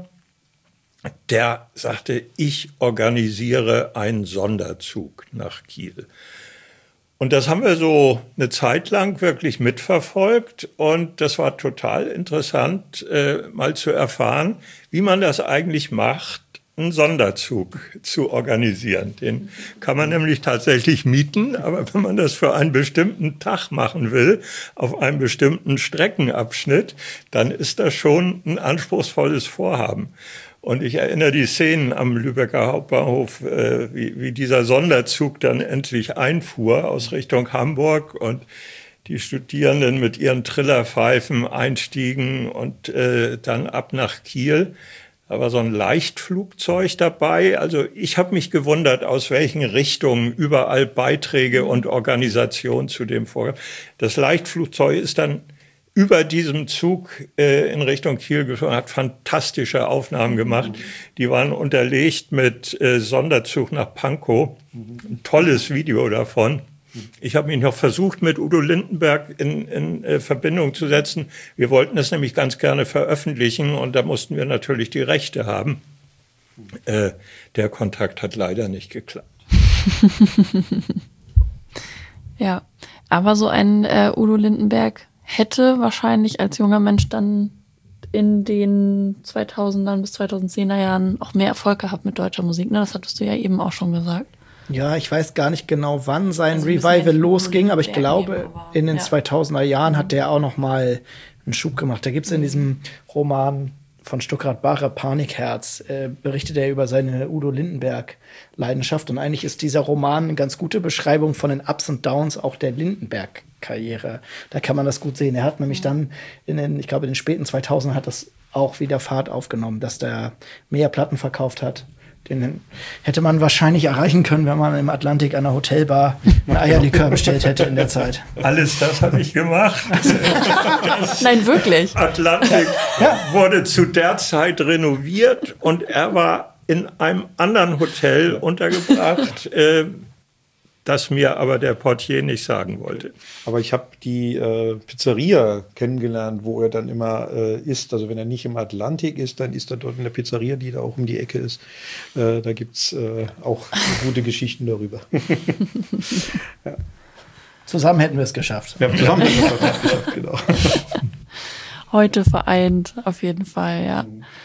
der sagte, ich organisiere einen Sonderzug nach Kiel. Und das haben wir so eine Zeit lang wirklich mitverfolgt und das war total interessant, äh, mal zu erfahren, wie man das eigentlich macht, einen Sonderzug zu organisieren. Den kann man nämlich tatsächlich mieten, aber wenn man das für einen bestimmten Tag machen will, auf einem bestimmten Streckenabschnitt, dann ist das schon ein anspruchsvolles Vorhaben. Und ich erinnere die Szenen am Lübecker Hauptbahnhof, äh, wie, wie dieser Sonderzug dann endlich einfuhr aus Richtung Hamburg und die Studierenden mit ihren Trillerpfeifen einstiegen und äh, dann ab nach Kiel. Da war so ein Leichtflugzeug dabei. Also ich habe mich gewundert, aus welchen Richtungen überall Beiträge und Organisationen zu dem vorgaben. Das Leichtflugzeug ist dann über diesem Zug äh, in Richtung Kiel geflogen, hat fantastische Aufnahmen gemacht. Die waren unterlegt mit äh, Sonderzug nach Pankow. Ein tolles Video davon. Ich habe mich noch versucht, mit Udo Lindenberg in, in äh, Verbindung zu setzen. Wir wollten es nämlich ganz gerne veröffentlichen und da mussten wir natürlich die Rechte haben. Äh, der Kontakt hat leider nicht geklappt.
Ja, aber so ein äh, Udo Lindenberg hätte wahrscheinlich als junger Mensch dann in den zweitausendern bis zweitausendzehner Jahren auch mehr Erfolg gehabt mit deutscher Musik. Ne? Das hattest du ja eben auch schon gesagt.
Ja, ich weiß gar nicht genau, wann sein
Also
Revival losging, aber ich glaube,
nehmen, aber,
in den
ja.
zweitausender Jahren hat der auch noch mal einen Schub gemacht. Da gibt's in diesem Roman von Stuckrad-Barre, Panikherz, äh, berichtet er über seine Udo Lindenberg-Leidenschaft. Und eigentlich ist dieser Roman eine ganz gute Beschreibung von den Ups und Downs auch der Lindenberg-Karriere. Da kann man das gut sehen. Er hat nämlich dann in den, ich glaube, in den späten zweitausendern hat das auch wieder Fahrt aufgenommen, dass der mehr Platten verkauft hat. Den hätte man wahrscheinlich erreichen können, wenn man im Atlantik an der Hotelbar ein Eierlikör bestellt hätte in der Zeit.
Alles das habe ich gemacht.
Nein, wirklich.
Atlantik
Ja.
wurde zu der Zeit renoviert und er war in einem anderen Hotel untergebracht, äh, das mir aber der Portier nicht sagen wollte.
Aber ich habe die äh, Pizzeria kennengelernt, wo er dann immer äh, isst. Also wenn er nicht im Atlantik ist, dann ist er dort in der Pizzeria, die da auch um die Ecke ist. Äh, da gibt es äh, auch gute Geschichten darüber. Ja.
Zusammen hätten wir es geschafft.
Ja, zusammen haben wir es geschafft, genau.
Heute vereint, auf jeden Fall, ja.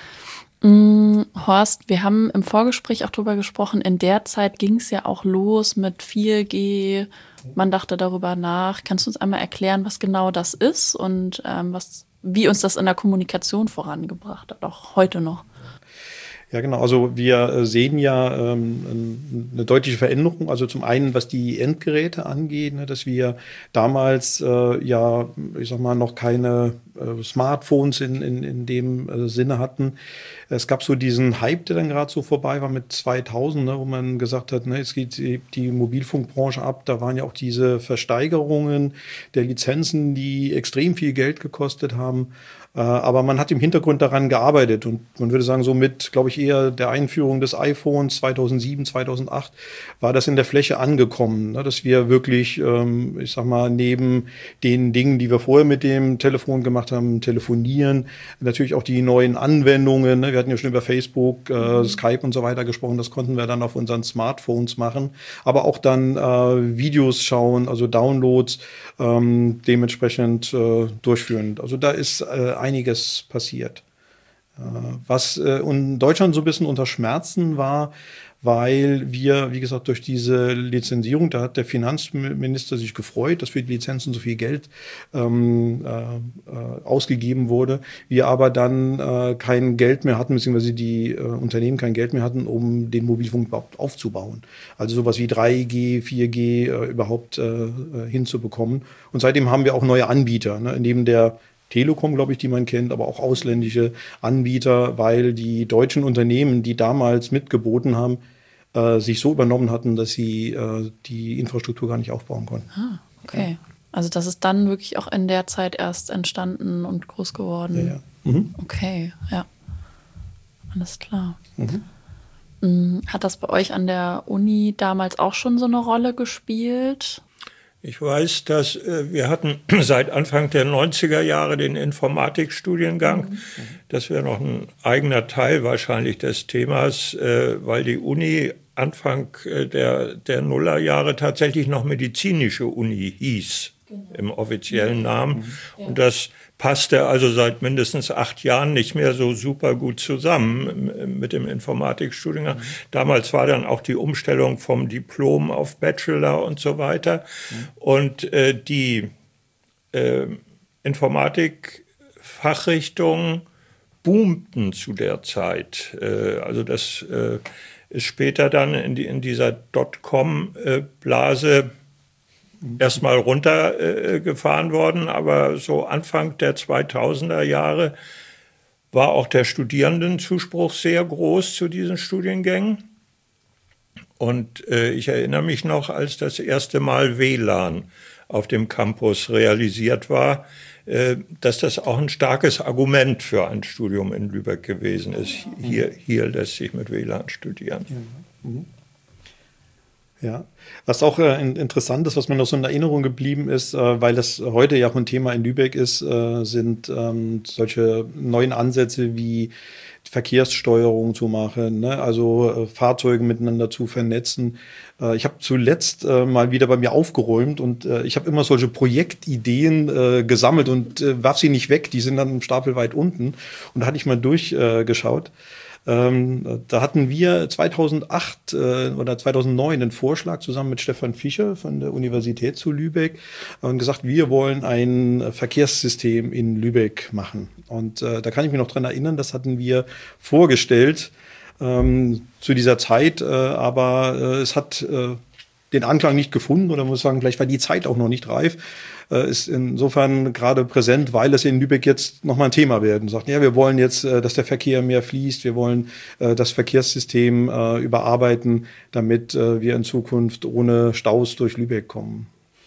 Mm, Horst, wir haben im Vorgespräch auch drüber gesprochen, in der Zeit ging es ja auch los mit vier G, man dachte darüber nach. Kannst du uns einmal erklären, was genau das ist und ähm, was, wie uns das in der Kommunikation vorangebracht hat, auch heute noch?
Ja, genau. Also wir sehen ja ähm, eine deutliche Veränderung. Also zum einen, was die Endgeräte angeht, ne, dass wir damals äh, ja, ich sag mal, noch keine äh, Smartphones in, in, in dem äh, Sinne hatten. Es gab so diesen Hype, der dann gerade so vorbei war mit zweitausend, ne, wo man gesagt hat, ne, jetzt geht die, die Mobilfunkbranche ab. Da waren ja auch diese Versteigerungen der Lizenzen, die extrem viel Geld gekostet haben. Aber man hat im Hintergrund daran gearbeitet und man würde sagen, so mit, glaube ich, eher der Einführung des iPhones zweitausendsieben, zweitausendacht war das in der Fläche angekommen, ne, dass wir wirklich, ähm, ich sag mal, neben den Dingen, die wir vorher mit dem Telefon gemacht haben, telefonieren, natürlich auch die neuen Anwendungen, ne, wir hatten ja schon über Facebook, äh, mhm. Skype und so weiter gesprochen, das konnten wir dann auf unseren Smartphones machen, aber auch dann äh, Videos schauen, also Downloads ähm, dementsprechend äh, durchführen. Also da ist äh, einiges passiert. Äh, was äh, in Deutschland so ein bisschen unter Schmerzen war, weil wir, wie gesagt, durch diese Lizenzierung, da hat der Finanzminister sich gefreut, dass für die Lizenzen so viel Geld ähm, äh, ausgegeben wurde, wir aber dann äh, kein Geld mehr hatten, beziehungsweise die äh, Unternehmen kein Geld mehr hatten, um den Mobilfunk überhaupt aufzubauen. Also sowas wie drei G, vier G äh, überhaupt äh, hinzubekommen. Und seitdem haben wir auch neue Anbieter, ne, neben der Telekom, glaube ich, die man kennt, aber auch ausländische Anbieter, weil die deutschen Unternehmen, die damals mitgeboten haben, äh, sich so übernommen hatten, dass sie äh, die Infrastruktur gar nicht aufbauen konnten.
Ah, okay. Ja. Also das ist dann wirklich auch in der Zeit erst entstanden und groß geworden.
Ja, ja. Mhm.
Okay, ja. Alles klar.
Mhm.
Hat das bei euch an der Uni damals auch schon so eine Rolle gespielt?
Ich weiß, dass äh, wir hatten seit Anfang der neunziger Jahre den Informatikstudiengang. Mhm. Das wäre noch ein eigener Teil wahrscheinlich des Themas, äh, weil die Uni Anfang äh, der, der Nullerjahre tatsächlich noch medizinische Uni hieß, genau, im offiziellen Namen. Mhm. Ja. Und das passte also seit mindestens acht Jahren nicht mehr so super gut zusammen mit dem Informatikstudiengang. Mhm. Damals war dann auch die Umstellung vom Diplom auf Bachelor und so weiter. Mhm. Und äh, die äh, Informatikfachrichtungen boomten zu der Zeit. Äh, also das äh, ist später dann in, die, in dieser Dotcom-Blase erstmal runtergefahren äh, worden, aber so Anfang der zweitausender Jahre war auch der Studierendenzuspruch sehr groß zu diesen Studiengängen. Und äh, ich erinnere mich noch, als das erste Mal W L A N auf dem Campus realisiert war, äh, dass das auch ein starkes Argument für ein Studium in Lübeck gewesen ist. Hier, hier lässt sich mit W L A N studieren.
Mhm. Ja, was auch äh, interessant ist, was mir noch so in Erinnerung geblieben ist, äh, weil das heute ja auch ein Thema in Lübeck ist, äh, sind ähm, solche neuen Ansätze wie Verkehrssteuerung zu machen, ne? Also äh, Fahrzeuge miteinander zu vernetzen. Äh, ich habe zuletzt äh, mal wieder bei mir aufgeräumt und äh, ich habe immer solche Projektideen äh, gesammelt und äh, warf sie nicht weg, die sind dann im Stapel weit unten. Und da hatte ich mal durchgeschaut. Äh, Ähm, da hatten wir zweitausendacht äh, oder zweitausendneun einen Vorschlag zusammen mit Stefan Fischer von der Universität zu Lübeck und gesagt, wir wollen ein Verkehrssystem in Lübeck machen. Und äh, da kann ich mich noch dran erinnern, das hatten wir vorgestellt ähm, zu dieser Zeit, äh, aber äh, es hat äh, den Anklang nicht gefunden oder muss sagen, vielleicht war die Zeit auch noch nicht reif. Ist insofern gerade präsent, weil es in Lübeck jetzt nochmal ein Thema wird. Und sagt, ja, wir wollen jetzt, dass der Verkehr mehr fließt, wir wollen das Verkehrssystem überarbeiten, damit wir in Zukunft ohne Staus durch Lübeck kommen.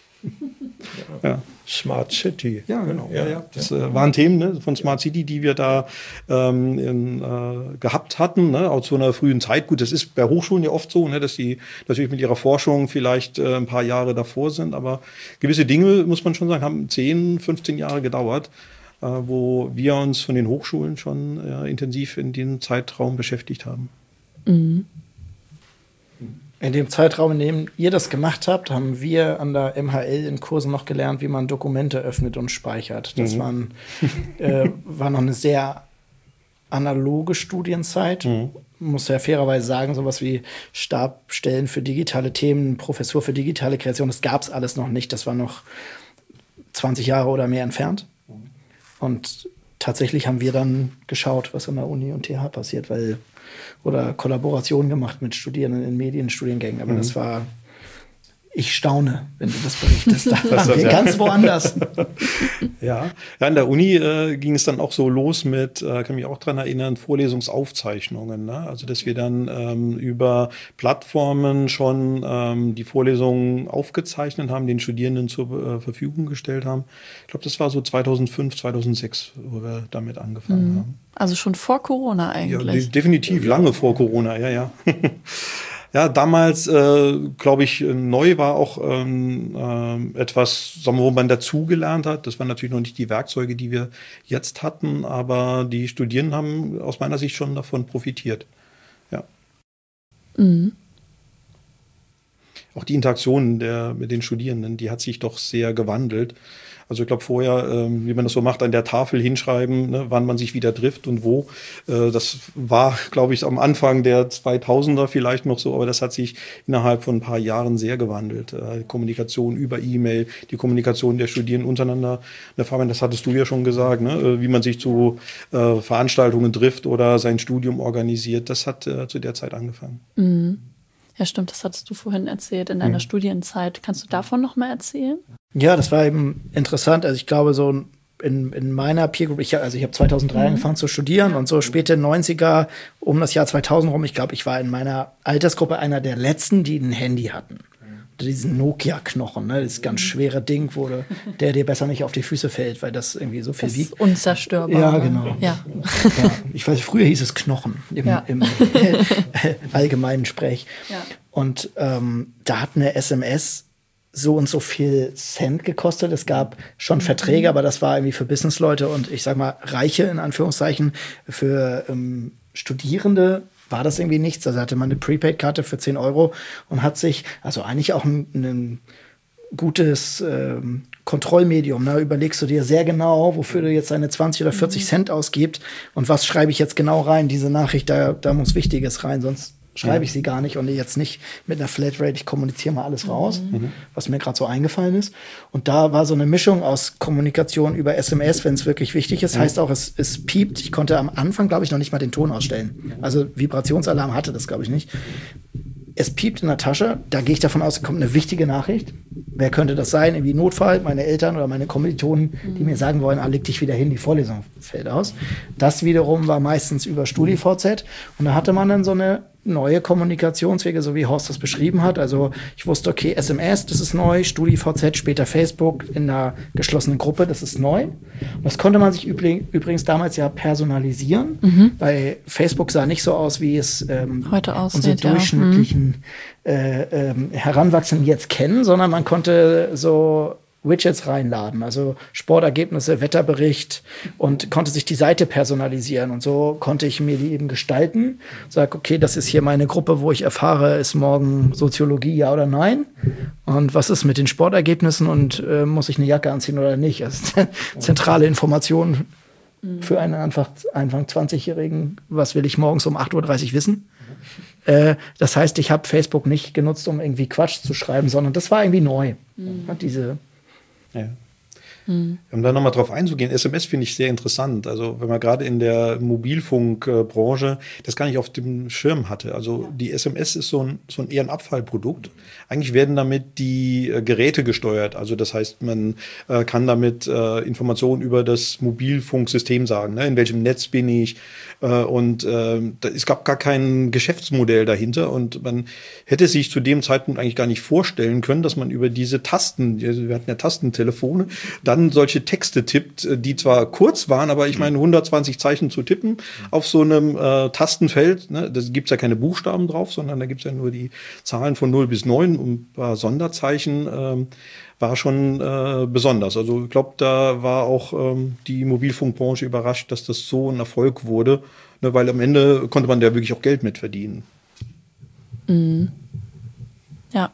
Ja.
Ja.
Smart City.
Ja, genau. Ja, ja. Das äh, waren Themen, ne, von Smart City, die wir da ähm, in, äh, gehabt hatten, ne, auch zu einer frühen Zeit. Gut, das ist bei Hochschulen ja oft so, ne, dass die natürlich mit ihrer Forschung vielleicht äh, ein paar Jahre davor sind, aber gewisse Dinge, muss man schon sagen, haben zehn, fünfzehn Jahre gedauert, äh, wo wir uns von den Hochschulen schon äh, intensiv in diesem Zeitraum beschäftigt haben.
Mhm.
In dem Zeitraum, in dem ihr das gemacht habt, haben wir an der M H L in Kursen noch gelernt, wie man Dokumente öffnet und speichert. Das mhm. waren, äh, war noch eine sehr analoge Studienzeit. Mhm. Muss ja fairerweise sagen, sowas wie Stabstellen für digitale Themen, Professur für digitale Kreation, das gab es alles noch nicht. Das war noch zwanzig Jahre oder mehr entfernt. Mhm. Und tatsächlich haben wir dann geschaut, was an der Uni und T H passiert, weil oder Kollaborationen gemacht mit Studierenden in Medienstudiengängen. Aber mhm. das war, ich staune, wenn du das berichtest. Da waren wir ja ganz woanders.
Ja. Ja, an der Uni äh, ging es dann auch so los mit, äh, kann mich auch dran erinnern, Vorlesungsaufzeichnungen. Ne? Also, dass wir dann ähm, über Plattformen schon ähm, die Vorlesungen aufgezeichnet haben, den Studierenden zur äh, Verfügung gestellt haben. Ich glaube, das war so zweitausendfünf, zweitausendsechs, wo wir damit angefangen mhm. haben.
Also schon vor Corona eigentlich.
Ja, de- definitiv, lange vor Corona, ja, ja. Ja, damals, äh, glaube ich, neu war auch ähm, äh, etwas, sagen wir, wo man dazugelernt hat. Das waren natürlich noch nicht die Werkzeuge, die wir jetzt hatten, aber die Studierenden haben aus meiner Sicht schon davon profitiert. Ja.
Mhm.
Auch die Interaktion der, mit den Studierenden, die hat sich doch sehr gewandelt. Also ich glaube vorher, ähm, wie man das so macht, an der Tafel hinschreiben, ne, wann man sich wieder trifft und wo. Äh, das war, glaube ich, am Anfang der zweitausender vielleicht noch so, aber das hat sich innerhalb von ein paar Jahren sehr gewandelt. Äh, Kommunikation über E-Mail, die Kommunikation der Studierenden untereinander. Ne, Fabian, das hattest du ja schon gesagt, ne, wie man sich zu äh, Veranstaltungen trifft oder sein Studium organisiert. Das hat äh, zu der Zeit angefangen.
Mhm. Ja, stimmt, das hattest du vorhin erzählt in deiner mhm. Studienzeit. Kannst du davon noch mal erzählen?
Ja, das war eben interessant. Also ich glaube, so in, in meiner Peer Group, ich, also ich habe zweitausenddrei mhm. angefangen zu studieren und so späte neunziger, um das Jahr zweitausend rum, ich glaube, ich war in meiner Altersgruppe einer der Letzten, die ein Handy hatten. Diesen Nokia-Knochen, ne? Das ganz schwere Ding, wo der, der dir besser nicht auf die Füße fällt, weil das irgendwie so viel
das
wiegt.
Ist unzerstörbar.
Ja, genau.
Ja.
Ja, ich weiß, früher hieß es Knochen im, ja. im allgemeinen Sprech.
Ja.
Und ähm, da hat eine S M S so und so viel Cent gekostet. Es gab schon Verträge, aber das war irgendwie für Businessleute und ich sag mal Reiche in Anführungszeichen. Für ähm, Studierende war das irgendwie nichts. Also hatte man eine Prepaid-Karte für zehn Euro und hat sich, also eigentlich auch ein, ein gutes ähm, Kontrollmedium. Ne? Überlegst du dir sehr genau, wofür du jetzt deine zwanzig oder vierzig mhm. Cent ausgibst und was schreibe ich jetzt genau rein. Diese Nachricht, da, da muss Wichtiges rein, sonst schreibe ich sie gar nicht und jetzt nicht mit einer Flatrate, ich kommuniziere mal alles raus, mhm. was mir gerade so eingefallen ist. Und da war so eine Mischung aus Kommunikation über S M S, wenn es wirklich wichtig ist. Mhm. Heißt auch, es, es piept. Ich konnte am Anfang, glaube ich, noch nicht mal den Ton ausstellen. Also Vibrationsalarm hatte das, glaube ich, nicht. Es piept in der Tasche, da gehe ich davon aus, es kommt eine wichtige Nachricht. Wer könnte das sein? Irgendwie Notfall, meine Eltern oder meine Kommilitonen, die mir sagen wollen, ah, leg dich wieder hin, die Vorlesung fällt aus. Das wiederum war meistens über StudiVZ und da hatte man dann so eine neue Kommunikationswege, so wie Horst das beschrieben hat. Also ich wusste, okay, S M S, das ist neu, StudiVZ, später Facebook in einer geschlossenen Gruppe, das ist neu. Und das konnte man sich übrigens damals ja personalisieren, mhm. weil Facebook sah nicht so aus, wie es ähm,
heute aussieht,
unsere durchschnittlichen ja. mhm. äh, äh, Heranwachsenden jetzt kennen, sondern man konnte so Widgets reinladen, also Sportergebnisse, Wetterbericht und konnte sich die Seite personalisieren. Und so konnte ich mir die eben gestalten. Sag, okay, das ist hier meine Gruppe, wo ich erfahre, ist morgen Soziologie, ja oder nein? Und was ist mit den Sportergebnissen und äh, muss ich eine Jacke anziehen oder nicht? Das ist zentrale Information für einen Anfang, Anfang zwanzigjährigen. Was will ich morgens um acht Uhr dreißig wissen? Äh, das heißt, ich habe Facebook nicht genutzt, um irgendwie Quatsch zu schreiben, sondern das war irgendwie neu. Mhm. Hat diese
Ja. Mhm. Um da nochmal drauf einzugehen, S M S finde ich sehr interessant. Also wenn man gerade in der Mobilfunkbranche das gar nicht auf dem Schirm hatte. Also die S M S ist so ein, so ein eher ein Abfallprodukt. Eigentlich werden damit die äh, Geräte gesteuert. Also das heißt, man äh, kann damit äh, Informationen über das Mobilfunksystem sagen. Ne? In welchem Netz bin ich? Äh, und äh, da, es gab gar kein Geschäftsmodell dahinter. Und man hätte sich zu dem Zeitpunkt eigentlich gar nicht vorstellen können, dass man über diese Tasten, wir hatten ja Tastentelefone, dann solche Texte tippt, die zwar kurz waren, aber ich meine, hundertzwanzig Zeichen zu tippen auf so einem äh, Tastenfeld, ne, da gibt's ja keine Buchstaben drauf, sondern da gibt's ja nur die Zahlen von null bis neun und ein paar Sonderzeichen, ähm, war schon äh, besonders. Also ich glaube, da war auch ähm, die Mobilfunkbranche überrascht, dass das so ein Erfolg wurde, ne, weil am Ende konnte man da wirklich auch Geld mit verdienen.
Mhm. Ja.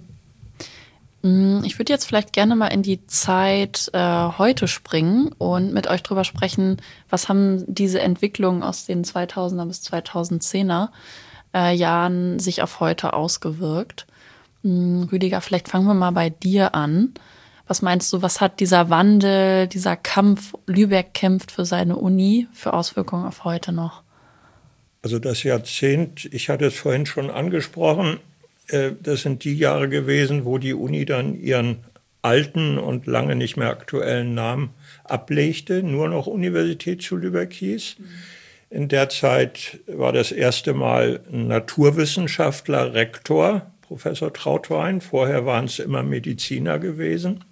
Ich würde jetzt vielleicht gerne mal in die Zeit äh, heute springen und mit euch drüber sprechen, was haben diese Entwicklungen aus den zweitausender bis zweitausendzehner äh, Jahren sich auf heute ausgewirkt. Hm, Rüdiger, vielleicht fangen wir mal bei dir an. Was meinst du, was hat dieser Wandel, dieser Kampf, Lübeck kämpft für seine Uni, für Auswirkungen auf heute noch?
Also das Jahrzehnt, ich hatte es vorhin schon angesprochen, das sind die Jahre gewesen, wo die Uni dann ihren alten und lange nicht mehr aktuellen Namen ablegte, nur noch Universität zu Lübeck hieß. In der Zeit war das erste Mal ein Naturwissenschaftler Rektor, Professor Trautwein. Vorher waren es immer Mediziner gewesen.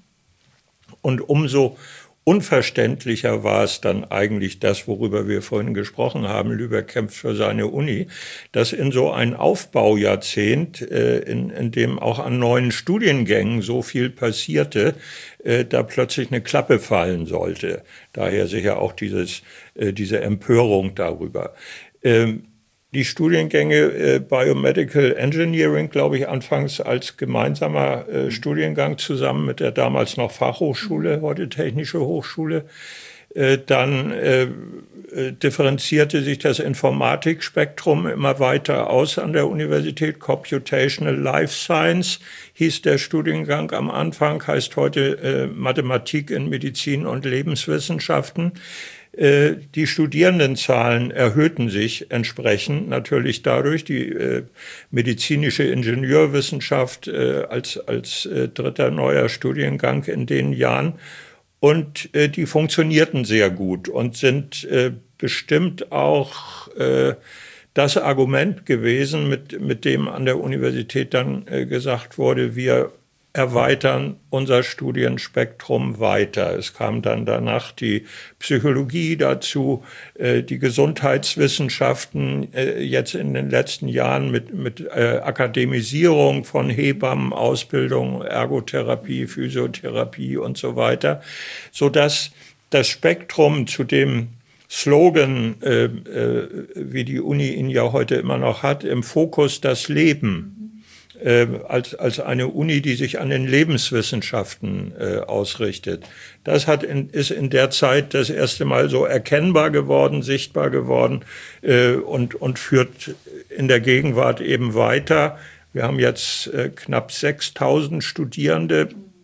Und umso unverständlicher war es dann eigentlich das, worüber wir vorhin gesprochen haben, Lübeck kämpft für seine Uni, dass in so ein Aufbaujahrzehnt, äh, in, in dem auch an neuen Studiengängen so viel passierte, äh, da plötzlich eine Klappe fallen sollte. Daher sicher auch dieses, äh, diese Empörung darüber. Ähm, Die Studiengänge äh, Biomedical Engineering, glaube ich, anfangs als gemeinsamer äh, Studiengang zusammen mit der damals noch Fachhochschule, heute Technische Hochschule. Äh, dann äh, äh, differenzierte sich das Informatikspektrum immer weiter aus an der Universität. Computational Life Science hieß der Studiengang am Anfang, heißt heute äh, Mathematik in Medizin und Lebenswissenschaften. Die Studierendenzahlen erhöhten sich entsprechend natürlich dadurch, die äh, medizinische Ingenieurwissenschaft äh, als, als äh, dritter neuer Studiengang in den Jahren. Und äh, die funktionierten sehr gut und sind äh, bestimmt auch äh, das Argument gewesen, mit, mit dem an der Universität dann äh, gesagt wurde, wir erweitern unser Studienspektrum weiter. Es kam dann danach die Psychologie dazu, äh, die Gesundheitswissenschaften, äh, jetzt in den letzten Jahren mit, mit äh, Akademisierung von Hebammenausbildung, Ergotherapie, Physiotherapie und so weiter, sodass das Spektrum zu dem Slogan, äh, äh, wie die Uni ihn ja heute immer noch hat, im Fokus das Leben, Äh, als, als eine Uni, die sich an den Lebenswissenschaften äh, ausrichtet. Das hat in, ist in der Zeit das erste Mal so erkennbar geworden, sichtbar geworden äh, und, und führt in der Gegenwart eben weiter. Wir haben jetzt äh, knapp sechstausend Studierende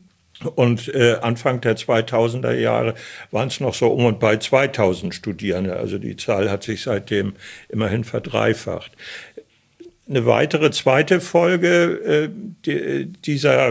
und äh, Anfang der zweitausender Jahre waren es noch so um und bei zweitausend Studierende. Also die Zahl hat sich seitdem immerhin verdreifacht. Eine weitere zweite Folge äh, die, dieser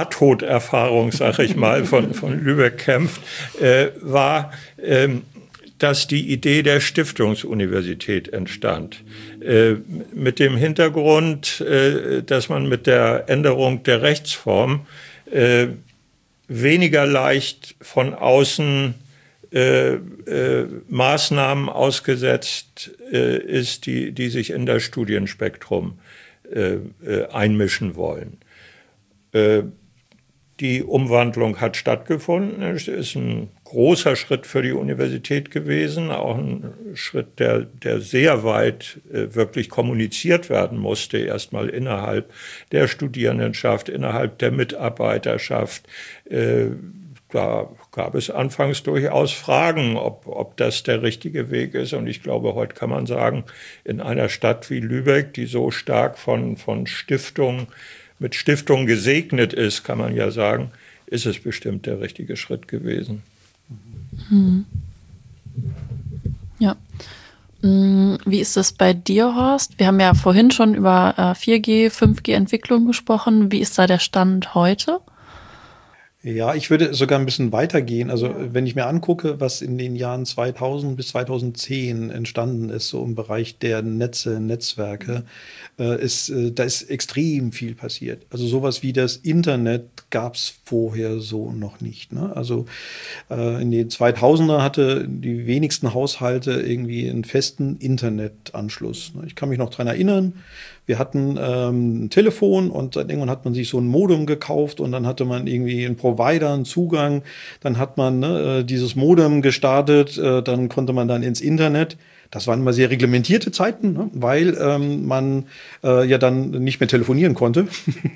Nahtoderfahrung, sag ich mal, von, von Lübeck kämpft, äh, war, äh, dass die Idee der Stiftungsuniversität entstand. Äh, mit dem Hintergrund, äh, dass man mit der Änderung der Rechtsform äh, weniger leicht von außen äh, äh, Maßnahmen ausgesetzt äh, ist, die, die sich in das Studienspektrum äh, äh, einmischen wollen. Äh, Die Umwandlung hat stattgefunden. Es ist ein großer Schritt für die Universität gewesen, auch ein Schritt, der, der sehr weit äh, wirklich kommuniziert werden musste, erstmal innerhalb der Studierendenschaft, innerhalb der Mitarbeiterschaft. Äh, da gab es anfangs durchaus Fragen, ob, ob das der richtige Weg ist. Und ich glaube, heute kann man sagen, in einer Stadt wie Lübeck, die so stark von, von Stiftungen mit Stiftung gesegnet ist, kann man ja sagen, ist es bestimmt der richtige Schritt gewesen.
Hm. Ja. Wie ist das bei dir, Horst? Wir haben ja vorhin schon über vier G, fünf G-Entwicklung gesprochen. Wie ist da der Stand heute?
Ja, ich würde sogar ein bisschen weitergehen. Also wenn ich mir angucke, was in den Jahren zweitausend bis zweitausendzehn entstanden ist, so im Bereich der Netze, Netzwerke, äh, ist, äh, da ist extrem viel passiert. Also sowas wie das Internet gab es vorher so noch nicht. Ne? Also äh, in den zweitausender hatte die wenigsten Haushalte irgendwie einen festen Internetanschluss. Ne? Ich kann mich noch dran erinnern, wir hatten ähm, ein Telefon und dann irgendwann hat man sich so ein Modem gekauft und dann hatte man irgendwie einen Provider, einen Zugang. Dann hat man ne, dieses Modem gestartet, äh, dann konnte man dann ins Internet. Das waren immer sehr reglementierte Zeiten, ne, weil ähm, man äh, ja dann nicht mehr telefonieren konnte.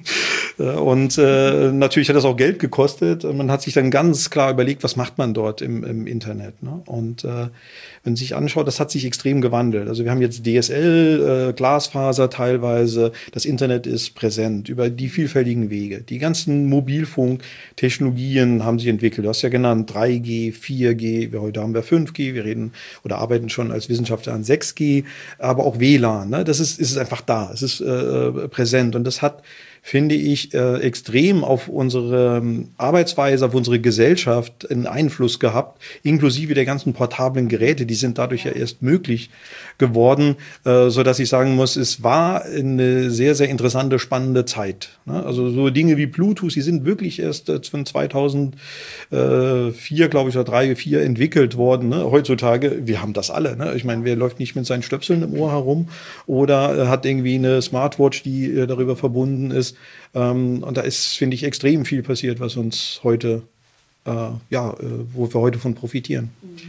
Und äh, natürlich hat das auch Geld gekostet. Man hat sich dann ganz klar überlegt, was macht man dort im, im Internet. Ne? Und äh, wenn man sich anschaut, das hat sich extrem gewandelt. Also wir haben jetzt D S L, äh, Glasfaser teilweise. Das Internet ist präsent über die vielfältigen Wege. Die ganzen Mobilfunktechnologien haben sich entwickelt. Du hast ja genannt drei G, vier G. Wir, heute haben wir fünf G. Wir reden oder arbeiten schon als Wissenschaftler an sechs G. Aber auch W L A N. Ne? Das ist, ist einfach da. Es ist äh, präsent. Und das hat, finde ich, äh, extrem auf unsere ähm, Arbeitsweise, auf unsere Gesellschaft einen Einfluss gehabt, inklusive der ganzen portablen Geräte, die sind dadurch ja erst möglich geworden, äh, so dass ich sagen muss, es war eine sehr, sehr interessante, spannende Zeit. Ne? Also so Dinge wie Bluetooth, die sind wirklich erst äh, von zweitausendvier, glaube ich, oder drei, vier entwickelt worden. Ne? Heutzutage, wir haben das alle. Ne? Ich meine, wer läuft nicht mit seinen Stöpseln im Ohr herum oder äh, hat irgendwie eine Smartwatch, die äh, darüber verbunden ist. Ähm, und da ist, finde ich, extrem viel passiert, was uns heute, äh, ja, äh, wo wir heute von profitieren.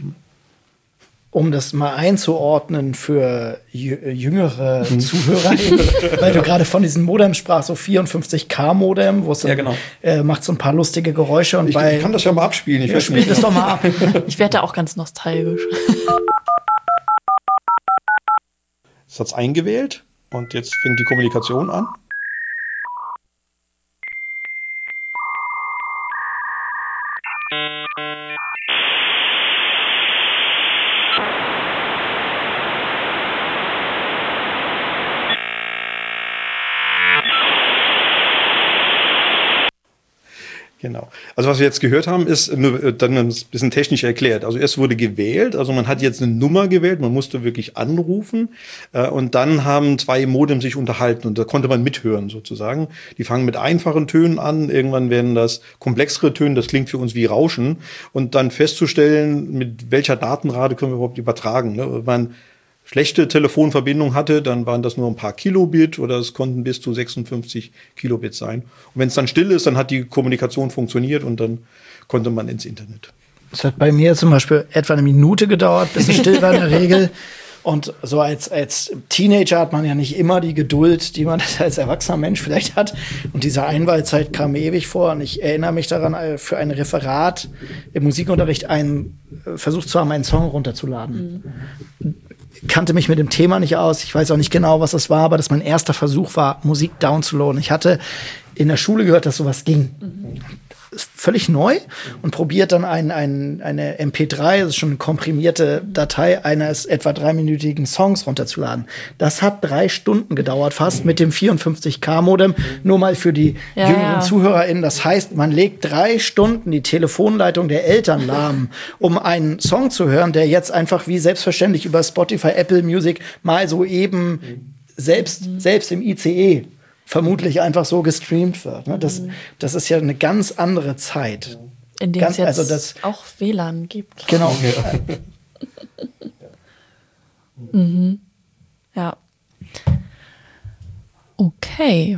Um das mal einzuordnen für jüngere mhm. Zuhörer, weil du gerade von diesem Modem sprachst, so vierundfünfzig K Modem, wo es
ja, genau.
äh, macht so ein paar lustige Geräusche. Und
ich,
bei,
ich kann das ja mal abspielen. Ich
ja, spiel das doch mal ab.
Ich werde da auch ganz nostalgisch.
Es hat's eingewählt und jetzt fängt die Kommunikation an. Genau. Also was wir jetzt gehört haben, ist nur dann ein bisschen technisch erklärt. Also erst wurde gewählt, also man hat jetzt eine Nummer gewählt, man musste wirklich anrufen äh, und dann haben zwei Modem sich unterhalten und da konnte man mithören sozusagen. Die fangen mit einfachen Tönen an, irgendwann werden das komplexere Töne, das klingt für uns wie Rauschen und dann festzustellen, mit welcher Datenrate können wir überhaupt übertragen. Ne? Wenn man schlechte Telefonverbindung hatte, dann waren das nur ein paar Kilobit oder es konnten bis zu sechsundfünfzig Kilobit sein. Und wenn es dann still ist, dann hat die Kommunikation funktioniert und dann konnte man ins Internet.
Es hat bei mir zum Beispiel etwa eine Minute gedauert, bis es still war in der Regel. Und so als, als Teenager hat man ja nicht immer die Geduld, die man als erwachsener Mensch vielleicht hat. Und diese Einwahlzeit kam mir ewig vor. Und ich erinnere mich daran, für ein Referat im Musikunterricht einen versucht zu haben, einen Song runterzuladen. Mhm. Kannte mich mit dem Thema nicht aus. Ich weiß auch nicht genau, was das war, aber das mein erster Versuch war, Musik downzuladen. Ich hatte in der Schule gehört, dass sowas ging. Mhm. völlig neu und probiert dann ein, ein, eine M P drei, das ist schon eine komprimierte Datei eines etwa dreiminütigen Songs runterzuladen. Das hat drei Stunden gedauert, fast mit dem vierundfünfzig K Modem. Nur mal für die
ja,
jüngeren
ja.
ZuhörerInnen. Das heißt, man legt drei Stunden die Telefonleitung der Eltern lahm, um einen Song zu hören, der jetzt einfach wie selbstverständlich über Spotify, Apple Music mal so eben selbst, selbst im I C E vermutlich einfach so gestreamt wird. Ne? Das, das ist ja eine ganz andere Zeit.
In dem
ganz,
es jetzt
also das,
auch W L A N gibt.
Genau.
mhm. Ja. Okay.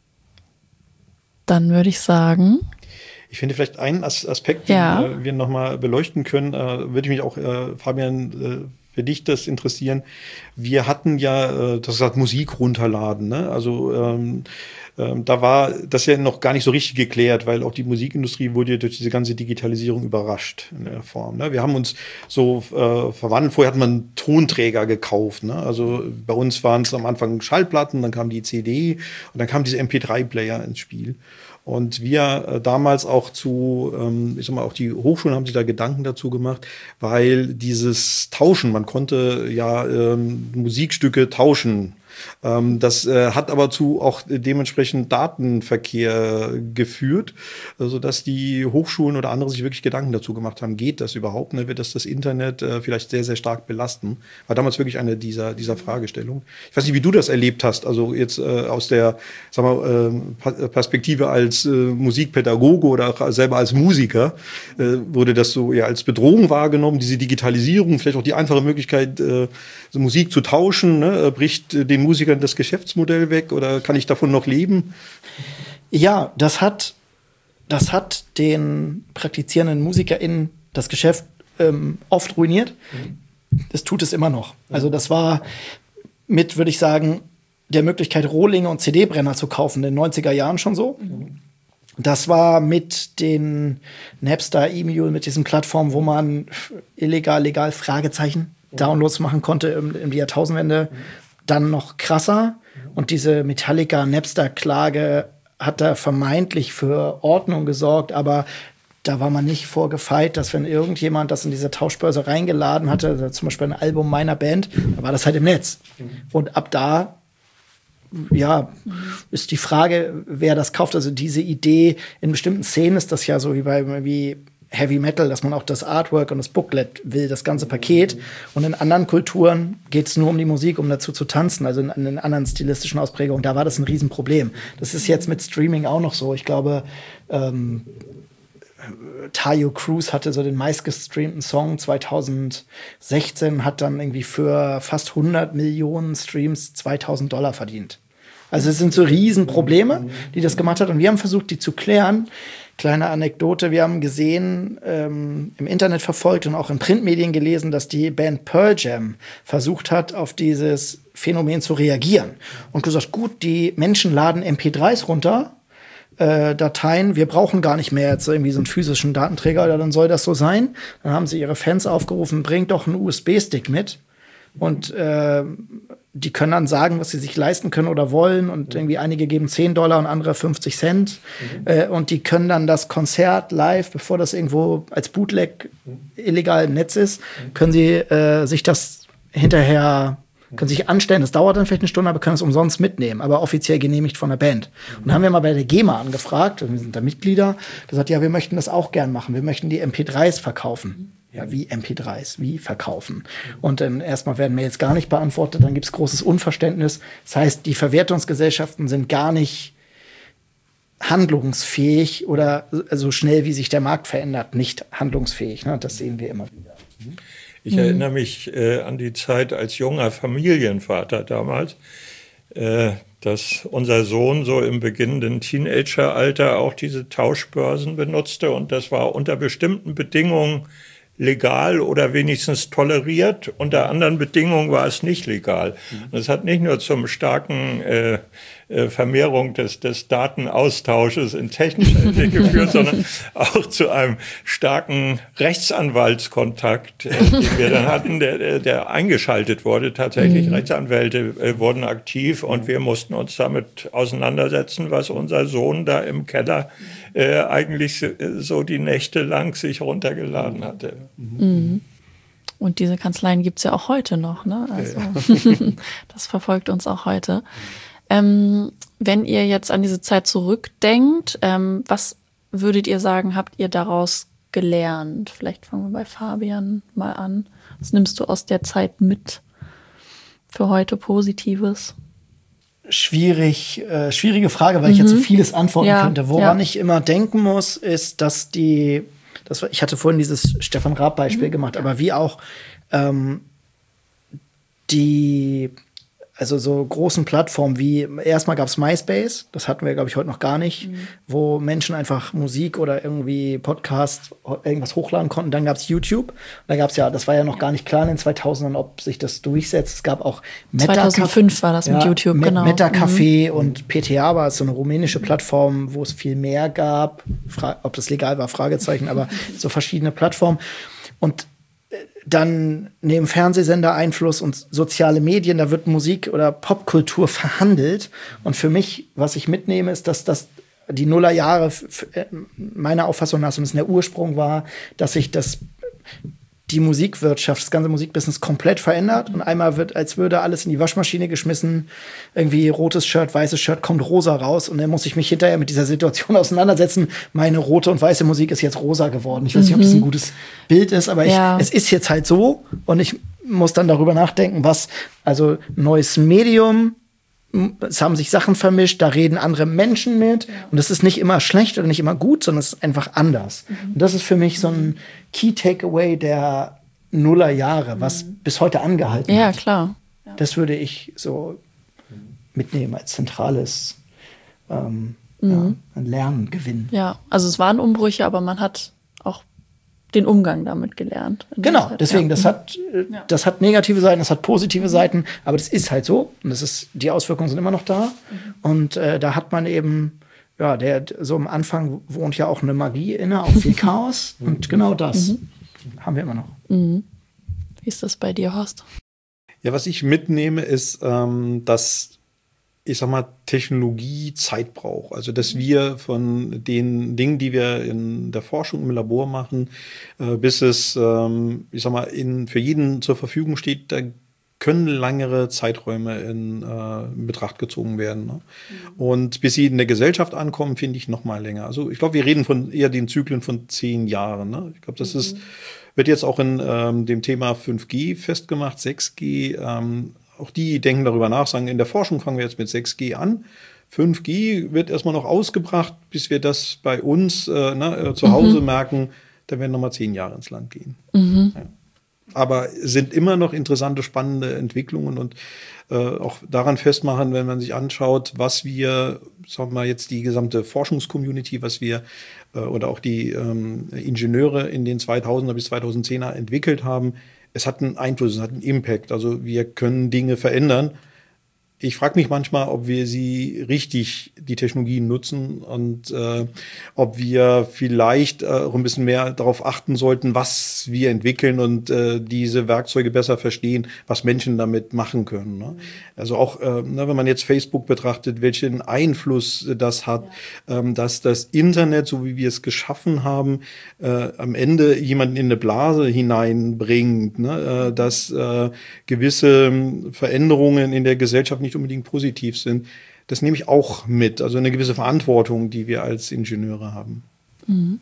Dann würde ich sagen.
Ich finde vielleicht einen As- Aspekt,
ja.
den äh, wir nochmal beleuchten können, äh, würde ich mich auch, äh, Fabian, äh, für dich das interessieren. Wir hatten ja, äh, das sagt Musik runterladen, ne? Also ähm, ähm, da war das ja noch gar nicht so richtig geklärt, weil auch die Musikindustrie wurde durch diese ganze Digitalisierung überrascht in der Form. Ne? Wir haben uns so äh, verwandelt. Vorher hat man Tonträger gekauft. Ne? Also bei uns waren es am Anfang Schallplatten, dann kam die C D und dann kam diese M P drei Player ins Spiel. Und wir äh, damals auch zu, ähm, ich sag mal, auch die Hochschulen haben sich da Gedanken dazu gemacht, weil dieses Tauschen, man konnte ja ähm, Musikstücke tauschen. Ähm, das äh, hat aber zu auch dementsprechend Datenverkehr geführt, also dass die Hochschulen oder andere sich wirklich Gedanken dazu gemacht haben, geht das überhaupt? Ne? Wird das das Internet äh, vielleicht sehr, sehr stark belasten? War damals wirklich eine dieser, dieser Fragestellungen. Ich weiß nicht, wie du das erlebt hast, also jetzt äh, aus der sag mal, äh, Perspektive als äh, Musikpädagoge oder auch selber als Musiker, äh, wurde das so ja als Bedrohung wahrgenommen, diese Digitalisierung, vielleicht auch die einfache Möglichkeit, äh, so Musik zu tauschen, ne? Bricht äh, den Musikern das Geschäftsmodell weg oder kann ich davon noch leben?
Ja, das hat, das hat den praktizierenden MusikerInnen das Geschäft ähm, oft ruiniert. Das tut es immer noch. Also das war mit, würde ich sagen, der Möglichkeit, Rohlinge und C D-Brenner zu kaufen in den neunziger Jahren schon so. Das war mit den Napster, E-Mule, mit diesen Plattformen, wo man illegal, legal, Fragezeichen, Downloads machen konnte im, im Jahrtausendwende, dann noch krasser. Und diese Metallica-Napster-Klage hat da vermeintlich für Ordnung gesorgt, aber da war man nicht vorgefeit, dass wenn irgendjemand das in diese Tauschbörse reingeladen hatte, also zum Beispiel ein Album meiner Band, dann war das halt im Netz. Und ab da, ja, ist die Frage, wer das kauft. Also diese Idee, in bestimmten Szenen ist das ja so wie bei wie Heavy Metal, dass man auch das Artwork und das Booklet will, das ganze Paket. Und in anderen Kulturen geht es nur um die Musik, um dazu zu tanzen, also in, in anderen stilistischen Ausprägungen. Da war das ein Riesenproblem. Das ist jetzt mit Streaming auch noch so. Ich glaube, ähm, Tayo Cruz hatte so den meistgestreamten Song zweitausendsechzehn, hat dann irgendwie für fast hundert Millionen Streams zweitausend Dollar verdient. Also es sind so Riesenprobleme, die das gemacht hat. Und wir haben versucht, die zu klären. Kleine Anekdote, wir haben gesehen, ähm, im Internet verfolgt und auch in Printmedien gelesen, dass die Band Pearl Jam versucht hat, auf dieses Phänomen zu reagieren. Und gesagt, gut, die Menschen laden M P dreis runter, äh, Dateien, wir brauchen gar nicht mehr jetzt irgendwie so einen physischen Datenträger, oder dann soll das so sein. Dann haben sie ihre Fans aufgerufen, bringt doch einen U S B-Stick mit. Und äh, die können dann sagen, was sie sich leisten können oder wollen. Und irgendwie einige geben zehn Dollar und andere fünfzig Cent. Mhm. Äh, und die können dann das Konzert live, bevor das irgendwo als Bootleg illegal im Netz ist, können sie äh, sich das hinterher, können sich anstellen. Das dauert dann vielleicht eine Stunde, aber können es umsonst mitnehmen. Aber offiziell genehmigt von der Band. Und dann haben wir mal bei der GEMA angefragt, wir sind da Mitglieder, gesagt, ja, wir möchten das auch gern machen. Wir möchten die M P dreis verkaufen. Ja, wie M P dreis, wie verkaufen. Und dann erstmal werden Mails gar nicht beantwortet, dann gibt es großes Unverständnis. Das heißt, die Verwertungsgesellschaften sind gar nicht handlungsfähig oder so schnell, wie sich der Markt verändert, nicht handlungsfähig. Ne? Das sehen wir immer wieder.
Ich mhm. erinnere mich äh, an die Zeit als junger Familienvater damals, äh, dass unser Sohn so im beginnenden Teenageralter auch diese Tauschbörsen benutzte. Und das war unter bestimmten Bedingungen legal oder wenigstens toleriert. Unter anderen Bedingungen war es nicht legal. Mhm. Das hat nicht nur zum starken äh, äh, Vermehrung des, des Datenaustausches in technischer Hinsicht geführt, sondern auch zu einem starken Rechtsanwaltskontakt, äh, den wir dann hatten, der, der eingeschaltet wurde. Tatsächlich mhm. Rechtsanwälte äh, wurden aktiv und wir mussten uns damit auseinandersetzen, was unser Sohn da im Keller äh, eigentlich so die Nächte lang sich runtergeladen hatte.
Mhm. Und diese Kanzleien gibt's ja auch heute noch, ne? Also ja. Das verfolgt uns auch heute. Ähm, wenn ihr jetzt an diese Zeit zurückdenkt, ähm, was würdet ihr sagen, habt ihr daraus gelernt? Vielleicht fangen wir bei Fabian mal an. Was nimmst du aus der Zeit mit für heute Positives?
Schwierig, äh, schwierige Frage, weil mhm. ich jetzt so vieles antworten ja, könnte. Woran ja. ich immer denken muss, ist, dass die Das war, ich hatte vorhin dieses Stefan Raab-Beispiel mhm. gemacht, aber wie auch ähm, die, also so großen Plattformen wie, erstmal gab es MySpace, das hatten wir, glaube ich, heute noch gar nicht, mhm. wo Menschen einfach Musik oder irgendwie Podcast, irgendwas hochladen konnten. Dann gab es YouTube. Da gab es ja, das war ja noch gar nicht klar in den zweitausendern, ob sich das durchsetzt. Es gab auch Meta
zweitausendfünf war das mit
ja,
YouTube,
Me-
genau.
Meta-Café mhm. und P T A war so eine rumänische Plattform, wo es viel mehr gab. Fra- ob das legal war, Fragezeichen, aber so verschiedene Plattformen. Und dann nehmen Fernsehsender Einfluss und soziale Medien, da wird Musik oder Popkultur verhandelt. Und für mich, was ich mitnehme, ist, dass das die Nullerjahre f- f- meiner Auffassung nach, und es der Ursprung war, dass sich das die Musikwirtschaft, das ganze Musikbusiness komplett verändert und einmal wird, als würde alles in die Waschmaschine geschmissen, irgendwie rotes Shirt, weißes Shirt, kommt rosa raus und dann muss ich mich hinterher mit dieser Situation auseinandersetzen. Meine rote und weiße Musik ist jetzt rosa geworden. Ich weiß nicht, ob das ein gutes Bild ist, aber ich, ja. es ist jetzt halt so und ich muss dann darüber nachdenken, was, also neues Medium, es haben sich Sachen vermischt, da reden andere Menschen mit. Ja. Und das ist nicht immer schlecht oder nicht immer gut, sondern es ist einfach anders. Mhm. Und das ist für mich so ein Key Takeaway der Nullerjahre, was mhm. bis heute angehalten
ja,
hat.
Klar. Ja.
Das würde ich so mitnehmen als zentrales ähm,
mhm.
ja, ein Lerngewinn.
Ja, also es waren Umbrüche, aber man hat auch den Umgang damit gelernt.
Genau,
Zeit.
deswegen,
ja.
das hat,
ja.
das hat negative Seiten, das hat positive Seiten, aber das ist halt so und das ist, die Auswirkungen sind immer noch da mhm. und äh, da hat man eben, ja, der, so am Anfang wohnt ja auch eine Magie inne, auch viel Chaos und genau das mhm. haben wir immer noch.
Mhm. Wie ist das bei dir, Horst?
Ja, was ich mitnehme, ist, ähm, dass ich sag mal, Technologie Zeit braucht. Also, dass wir von den Dingen, die wir in der Forschung im Labor machen, äh, bis es, ähm, ich sag mal, in, für jeden zur Verfügung steht, da können längere Zeiträume in, äh, in Betracht gezogen werden. Ne? Mhm. Und bis sie in der Gesellschaft ankommen, finde ich noch mal länger. Also, ich glaube, wir reden von eher den Zyklen von zehn Jahren. Ne? Ich glaube, das mhm. ist, wird jetzt auch in ähm, dem Thema fünf G festgemacht, sechs G, ähm, auch die denken darüber nach, sagen, in der Forschung fangen wir jetzt mit sechs G an. fünf G wird erstmal noch ausgebracht, bis wir das bei uns äh, ne, zu Hause mhm. merken. Da werden nochmal zehn Jahre ins Land gehen. Mhm. Ja. Aber sind immer noch interessante, spannende Entwicklungen und äh, auch daran festmachen, wenn man sich anschaut, was wir, sagen wir mal jetzt die gesamte Forschungscommunity, was wir äh, oder auch die ähm, Ingenieure in den zweitausender bis zweitausendzehner entwickelt haben, es hat einen Einfluss, es hat einen Impact. Also wir können Dinge verändern. Ich frage mich manchmal, ob wir sie richtig, die Technologien nutzen und äh, ob wir vielleicht äh, auch ein bisschen mehr darauf achten sollten, was wir entwickeln und äh, diese Werkzeuge besser verstehen, was Menschen damit machen können. Ne? Also auch, äh, ne, wenn man jetzt Facebook betrachtet, welchen Einfluss das hat, ja. ähm, dass das Internet, so wie wir es geschaffen haben, äh, am Ende jemanden in eine Blase hineinbringt, ne? äh, dass äh, gewisse Veränderungen in der Gesellschaft nicht unbedingt positiv sind, das nehme ich auch mit. Also eine gewisse Verantwortung, die wir als Ingenieure haben.
Mhm.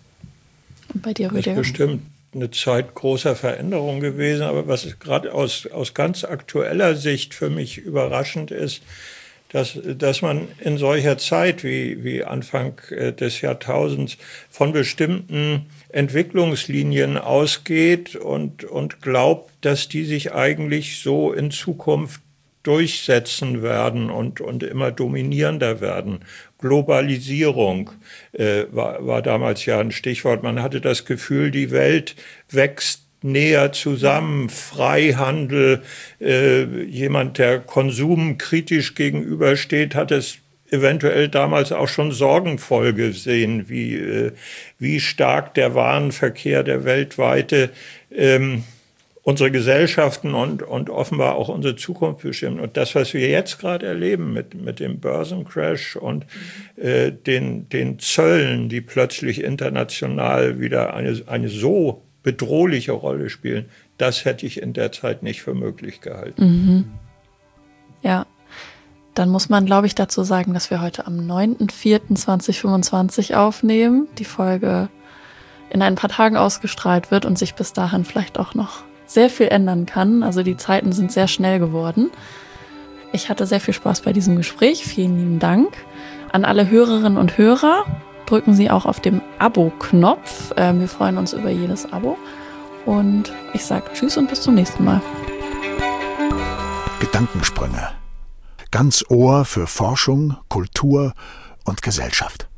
Und bei dir, Rüdiger?
Das ist bestimmt eine Zeit großer Veränderung gewesen, aber was gerade aus, aus ganz aktueller Sicht für mich überraschend ist, dass, dass man in solcher Zeit wie, wie Anfang des Jahrtausends von bestimmten Entwicklungslinien ausgeht und, und glaubt, dass die sich eigentlich so in Zukunft durchsetzen werden und, und immer dominierender werden. Globalisierung äh, war, war damals ja ein Stichwort. Man hatte das Gefühl, die Welt wächst näher zusammen. Freihandel, äh, jemand, der konsumkritisch gegenübersteht, hat es eventuell damals auch schon sorgenvoll gesehen, wie, äh, wie stark der Warenverkehr, der weltweite, ähm, unsere Gesellschaften und, und offenbar auch unsere Zukunft bestimmen. Und das, was wir jetzt gerade erleben mit, mit dem Börsencrash und äh, den, den Zöllen, die plötzlich international wieder eine, eine so bedrohliche Rolle spielen, das hätte ich in der Zeit nicht für möglich gehalten.
Mhm. Ja, dann muss man, glaube ich, dazu sagen, dass wir heute am neunten vierten zweitausendfünfundzwanzig aufnehmen, die Folge in ein paar Tagen ausgestrahlt wird und sich bis dahin vielleicht auch noch sehr viel ändern kann. Also die Zeiten sind sehr schnell geworden. Ich hatte sehr viel Spaß bei diesem Gespräch. Vielen lieben Dank. An alle Hörerinnen und Hörer, drücken Sie auch auf den Abo-Knopf. Ähm, wir freuen uns über jedes Abo. Und ich sage Tschüss und bis zum nächsten Mal.
Gedankensprünge. Ganz Ohr für Forschung, Kultur und Gesellschaft.